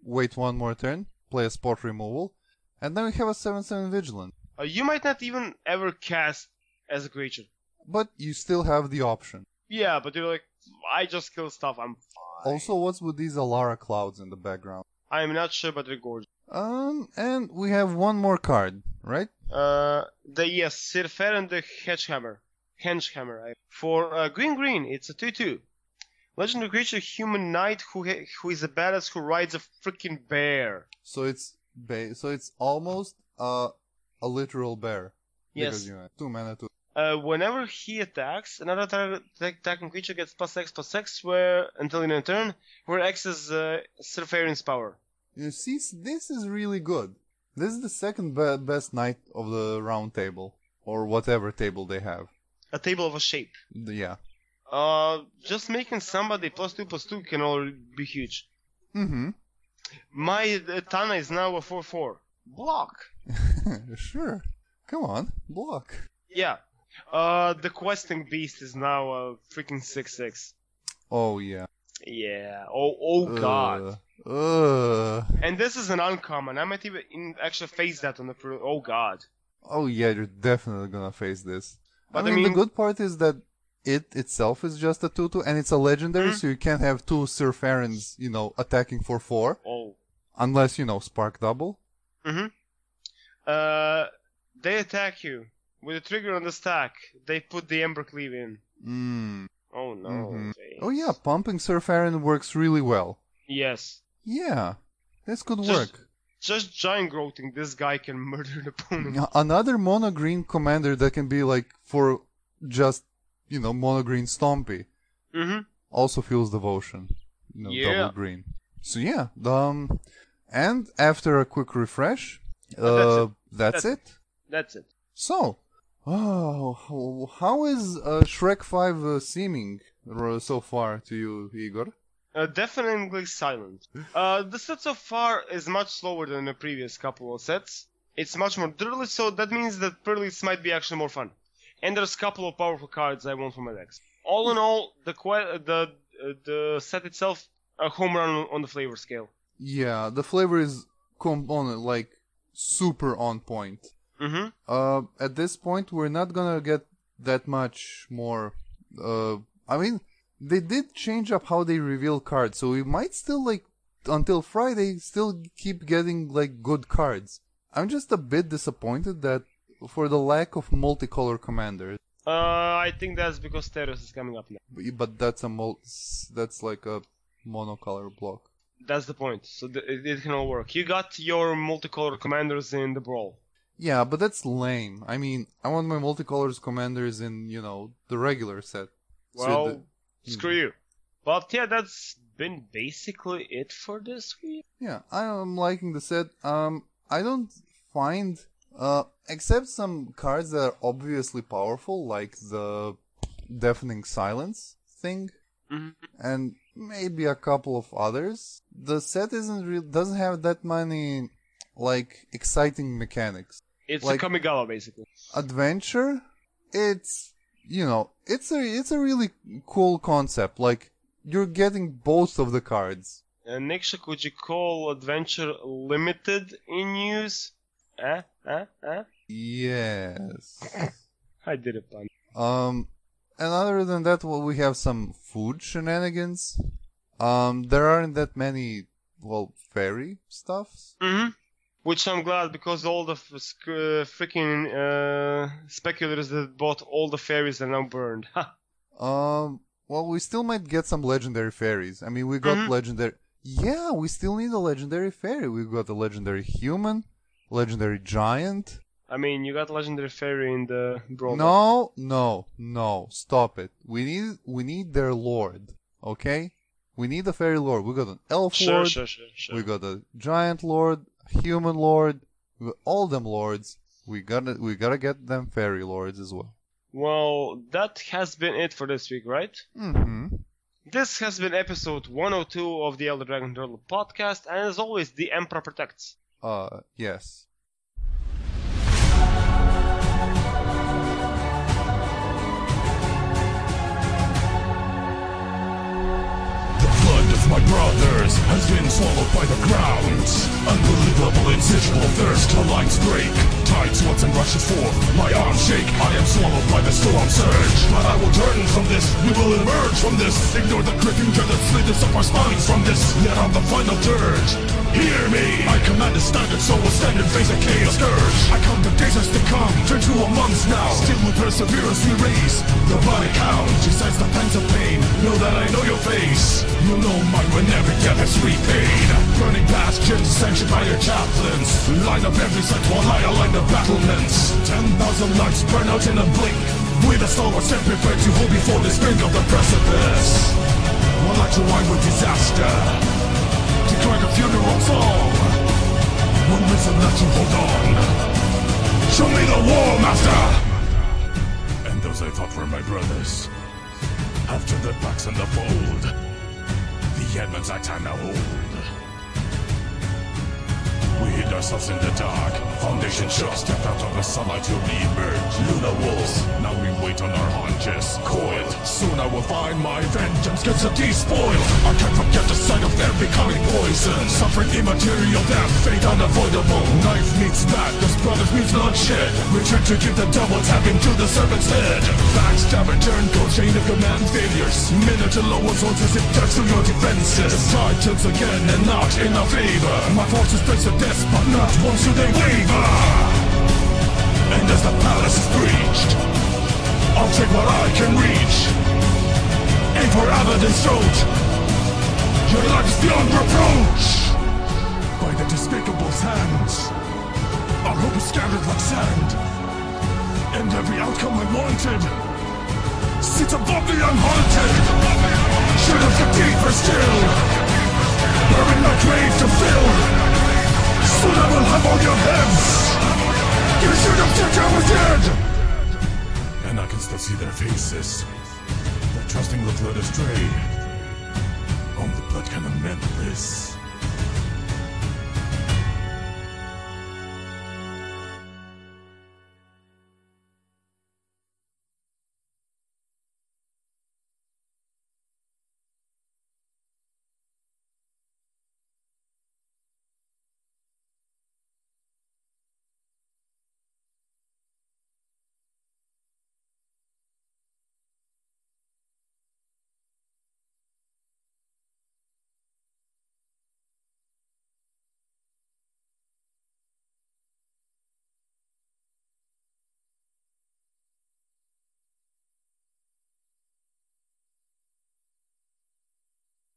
wait one more turn, play a spot removal, and then we have a seven seven Vigilant. Uh, you might not even ever cast as a creature. But you still have the option. Yeah, but you're like, I just kill stuff, I'm fine. Also, what's with these Alara clouds in the background? I'm not sure, but they're gorgeous. Um, and we have one more card, right? Uh, the yes, Sirferen the Hedgehammer. Hengehammer. I- For uh, green green, it's a two two. Legendary creature, human knight who ha- who is a badass who rides a freaking bear. So it's ba- so it's almost uh, a literal bear. Yes. Because you have two mana to. Uh, whenever he attacks, another tar- attacking creature gets plus X plus X where until in a turn, where X is uh, Sirferen's power. You see, this is really good. This is the second be- best knight of the round table, or whatever table they have. A table of a shape. The- Yeah. Uh, just making somebody plus two plus two can already be huge. Mm-hmm. My uh, Tana is now a four four. Block. Sure. Come on, block. Yeah. Uh, the questing beast is now a freaking six six. Oh yeah. Yeah. Oh, oh god. Uh, uh. And this is an uncommon. I might even in, actually face that on the pro. Oh god. Oh yeah, you're definitely gonna face this. But I I mean, mean- the good part is that it itself is just a two two, and it's a legendary, Mhm. so you can't have two Sirferens, you know, attacking for four, Oh. unless, you know, Spark Double. Mm-hmm. Uh, they attack you with a trigger on the stack. They put the Ember Cleave in. Mm. Oh no. Mhm. Face. Oh yeah, pumping Sirferen works really well. Yes. Yeah, this could Just- work. Just giant growing, this guy can murder an opponent. Yeah, Another mono green commander that can be like for just, you know, mono green Stompy. Mm-hmm. Also feels devotion. You know, Yeah. double green. So yeah, um, and after a quick refresh, that's uh, it. that's, That's it. That's it. So, oh, how is uh, Shrek five uh, seeming uh, so far to you, Igor? Uh, definitely silent. Uh, the set so far is much slower than the previous couple of sets. It's much more dirty, so that means that Perlis might be actually more fun. And there's a couple of powerful cards I want for my decks. All in all, the que- the uh, the set itself, a home run on, on the flavor scale. Yeah, the flavor is com- on like super on point. Mm-hmm. Uh, at this point, we're not gonna get that much more. Uh, I mean, they did change up how they reveal cards, so we might still like until Friday still keep getting like good cards. I'm just a bit disappointed that for the lack of multicolor commanders. Uh, I think that's because Teros is coming up now. But- But that's a mul- that's like a monocolor block. That's the point. So th- it, it can all work. You got your multicolor commanders in the brawl. Yeah, but that's lame. I mean, I want my multicolors commanders in, you know, the regular set. So Well, the- screw you. But yeah, that's been basically it for this week. Yeah, I am liking the set. Um, I don't find, uh, except some cards that are obviously powerful, like the Deafening Silence thing, Mm-hmm. and maybe a couple of others. The set isn't re- doesn't have that many, like, exciting mechanics. It's Like- a Kamigawa, basically. Adventure, it's, you know, it's a it's a really cool concept. Like, you're getting both of the cards. Uh, Niksha, could you call Adventure limited in use? Eh? Eh? Eh? Yes. I did it, pun. Um, and other than that, well, we have some food shenanigans. Um, there aren't that many, well, fairy stuffs. Mm-hmm. Which I'm glad, because all the f- sc- uh, freaking uh, speculators that bought all the fairies are now burned. Ha! Um, well, we still might get some legendary fairies. I mean, we got Mhm. legendary. Yeah, we still need a legendary fairy. We got a legendary human, legendary giant. I mean, you got legendary fairy in the brawl. No, no, no. Stop it. We need we need their lord. Okay, we need a fairy lord. We got an elf Sure, lord. sure, sure, sure. We got a giant lord, human lord, we got all them lords. We gotta we gotta get them fairy lords as well. Well, that has been it for this week, right? Mm-hmm. This has been episode one oh two of the Elder Dragon Turtle podcast, and as always, the Emperor protects. Uh, yes. The blood my brothers has been swallowed by the ground. Unbelievable insatiable thirst, the lights break. Tide swells and rushes forth, my arms shake. I am swallowed by the storm surge. But I will turn from this, we will emerge from this. Ignore the gripping dread that slithers up our spines from this. Yet on the final dirge, hear me. I command a standard, so we'll stand and face a chaos scourge. I count the days as they come, turn to a month now. Still with perseverance we raise the body count. Besides the pangs of pain, know that I know your face. You know mine when every death is repaid. Burning bastions sanctioned by your chaplains. Line up every side while I align the battlements. Ten thousand lights burn out in a blink. With a stalwart and prepared to hold before the brink of the precipice. While I rewind with disaster, declare the funeral song. One reason not to hold on. Show me the war, master! And those I thought were my brothers have turned their backs on the fold. The Edmonds I time now hold. We hid ourselves in the dark, foundation shook. Step out of the sunlight to re-emerge. Luna wolves, now we wait on our haunches. Coiled, soon I will find my vengeance gets a despoil. I can't forget the sight of them becoming poison. Suffering immaterial death, fate unavoidable. Knife meets back, those brothers meets bloodshed. Return to give the double tapping to the serpent's head. Backstabber turncoat, chain of command failures. Minute to lower soldiers, it turns to your defenses. The tide tilts again and not in our favor. My forces face the death, but not once do they waver. And as the palace is breached, I'll take what I can reach. Aim for Abaddon's throat. Your life is beyond reproach. By the despicable's hands, our hope is scattered like sand. And every outcome I wanted sits above the unhaunted. Should have got deeper still, burying my grave to fill. Soon I will have all your heads. You should have checked I was dead. And I can still see their faces. Their trusting look led astray. Only blood can amend this.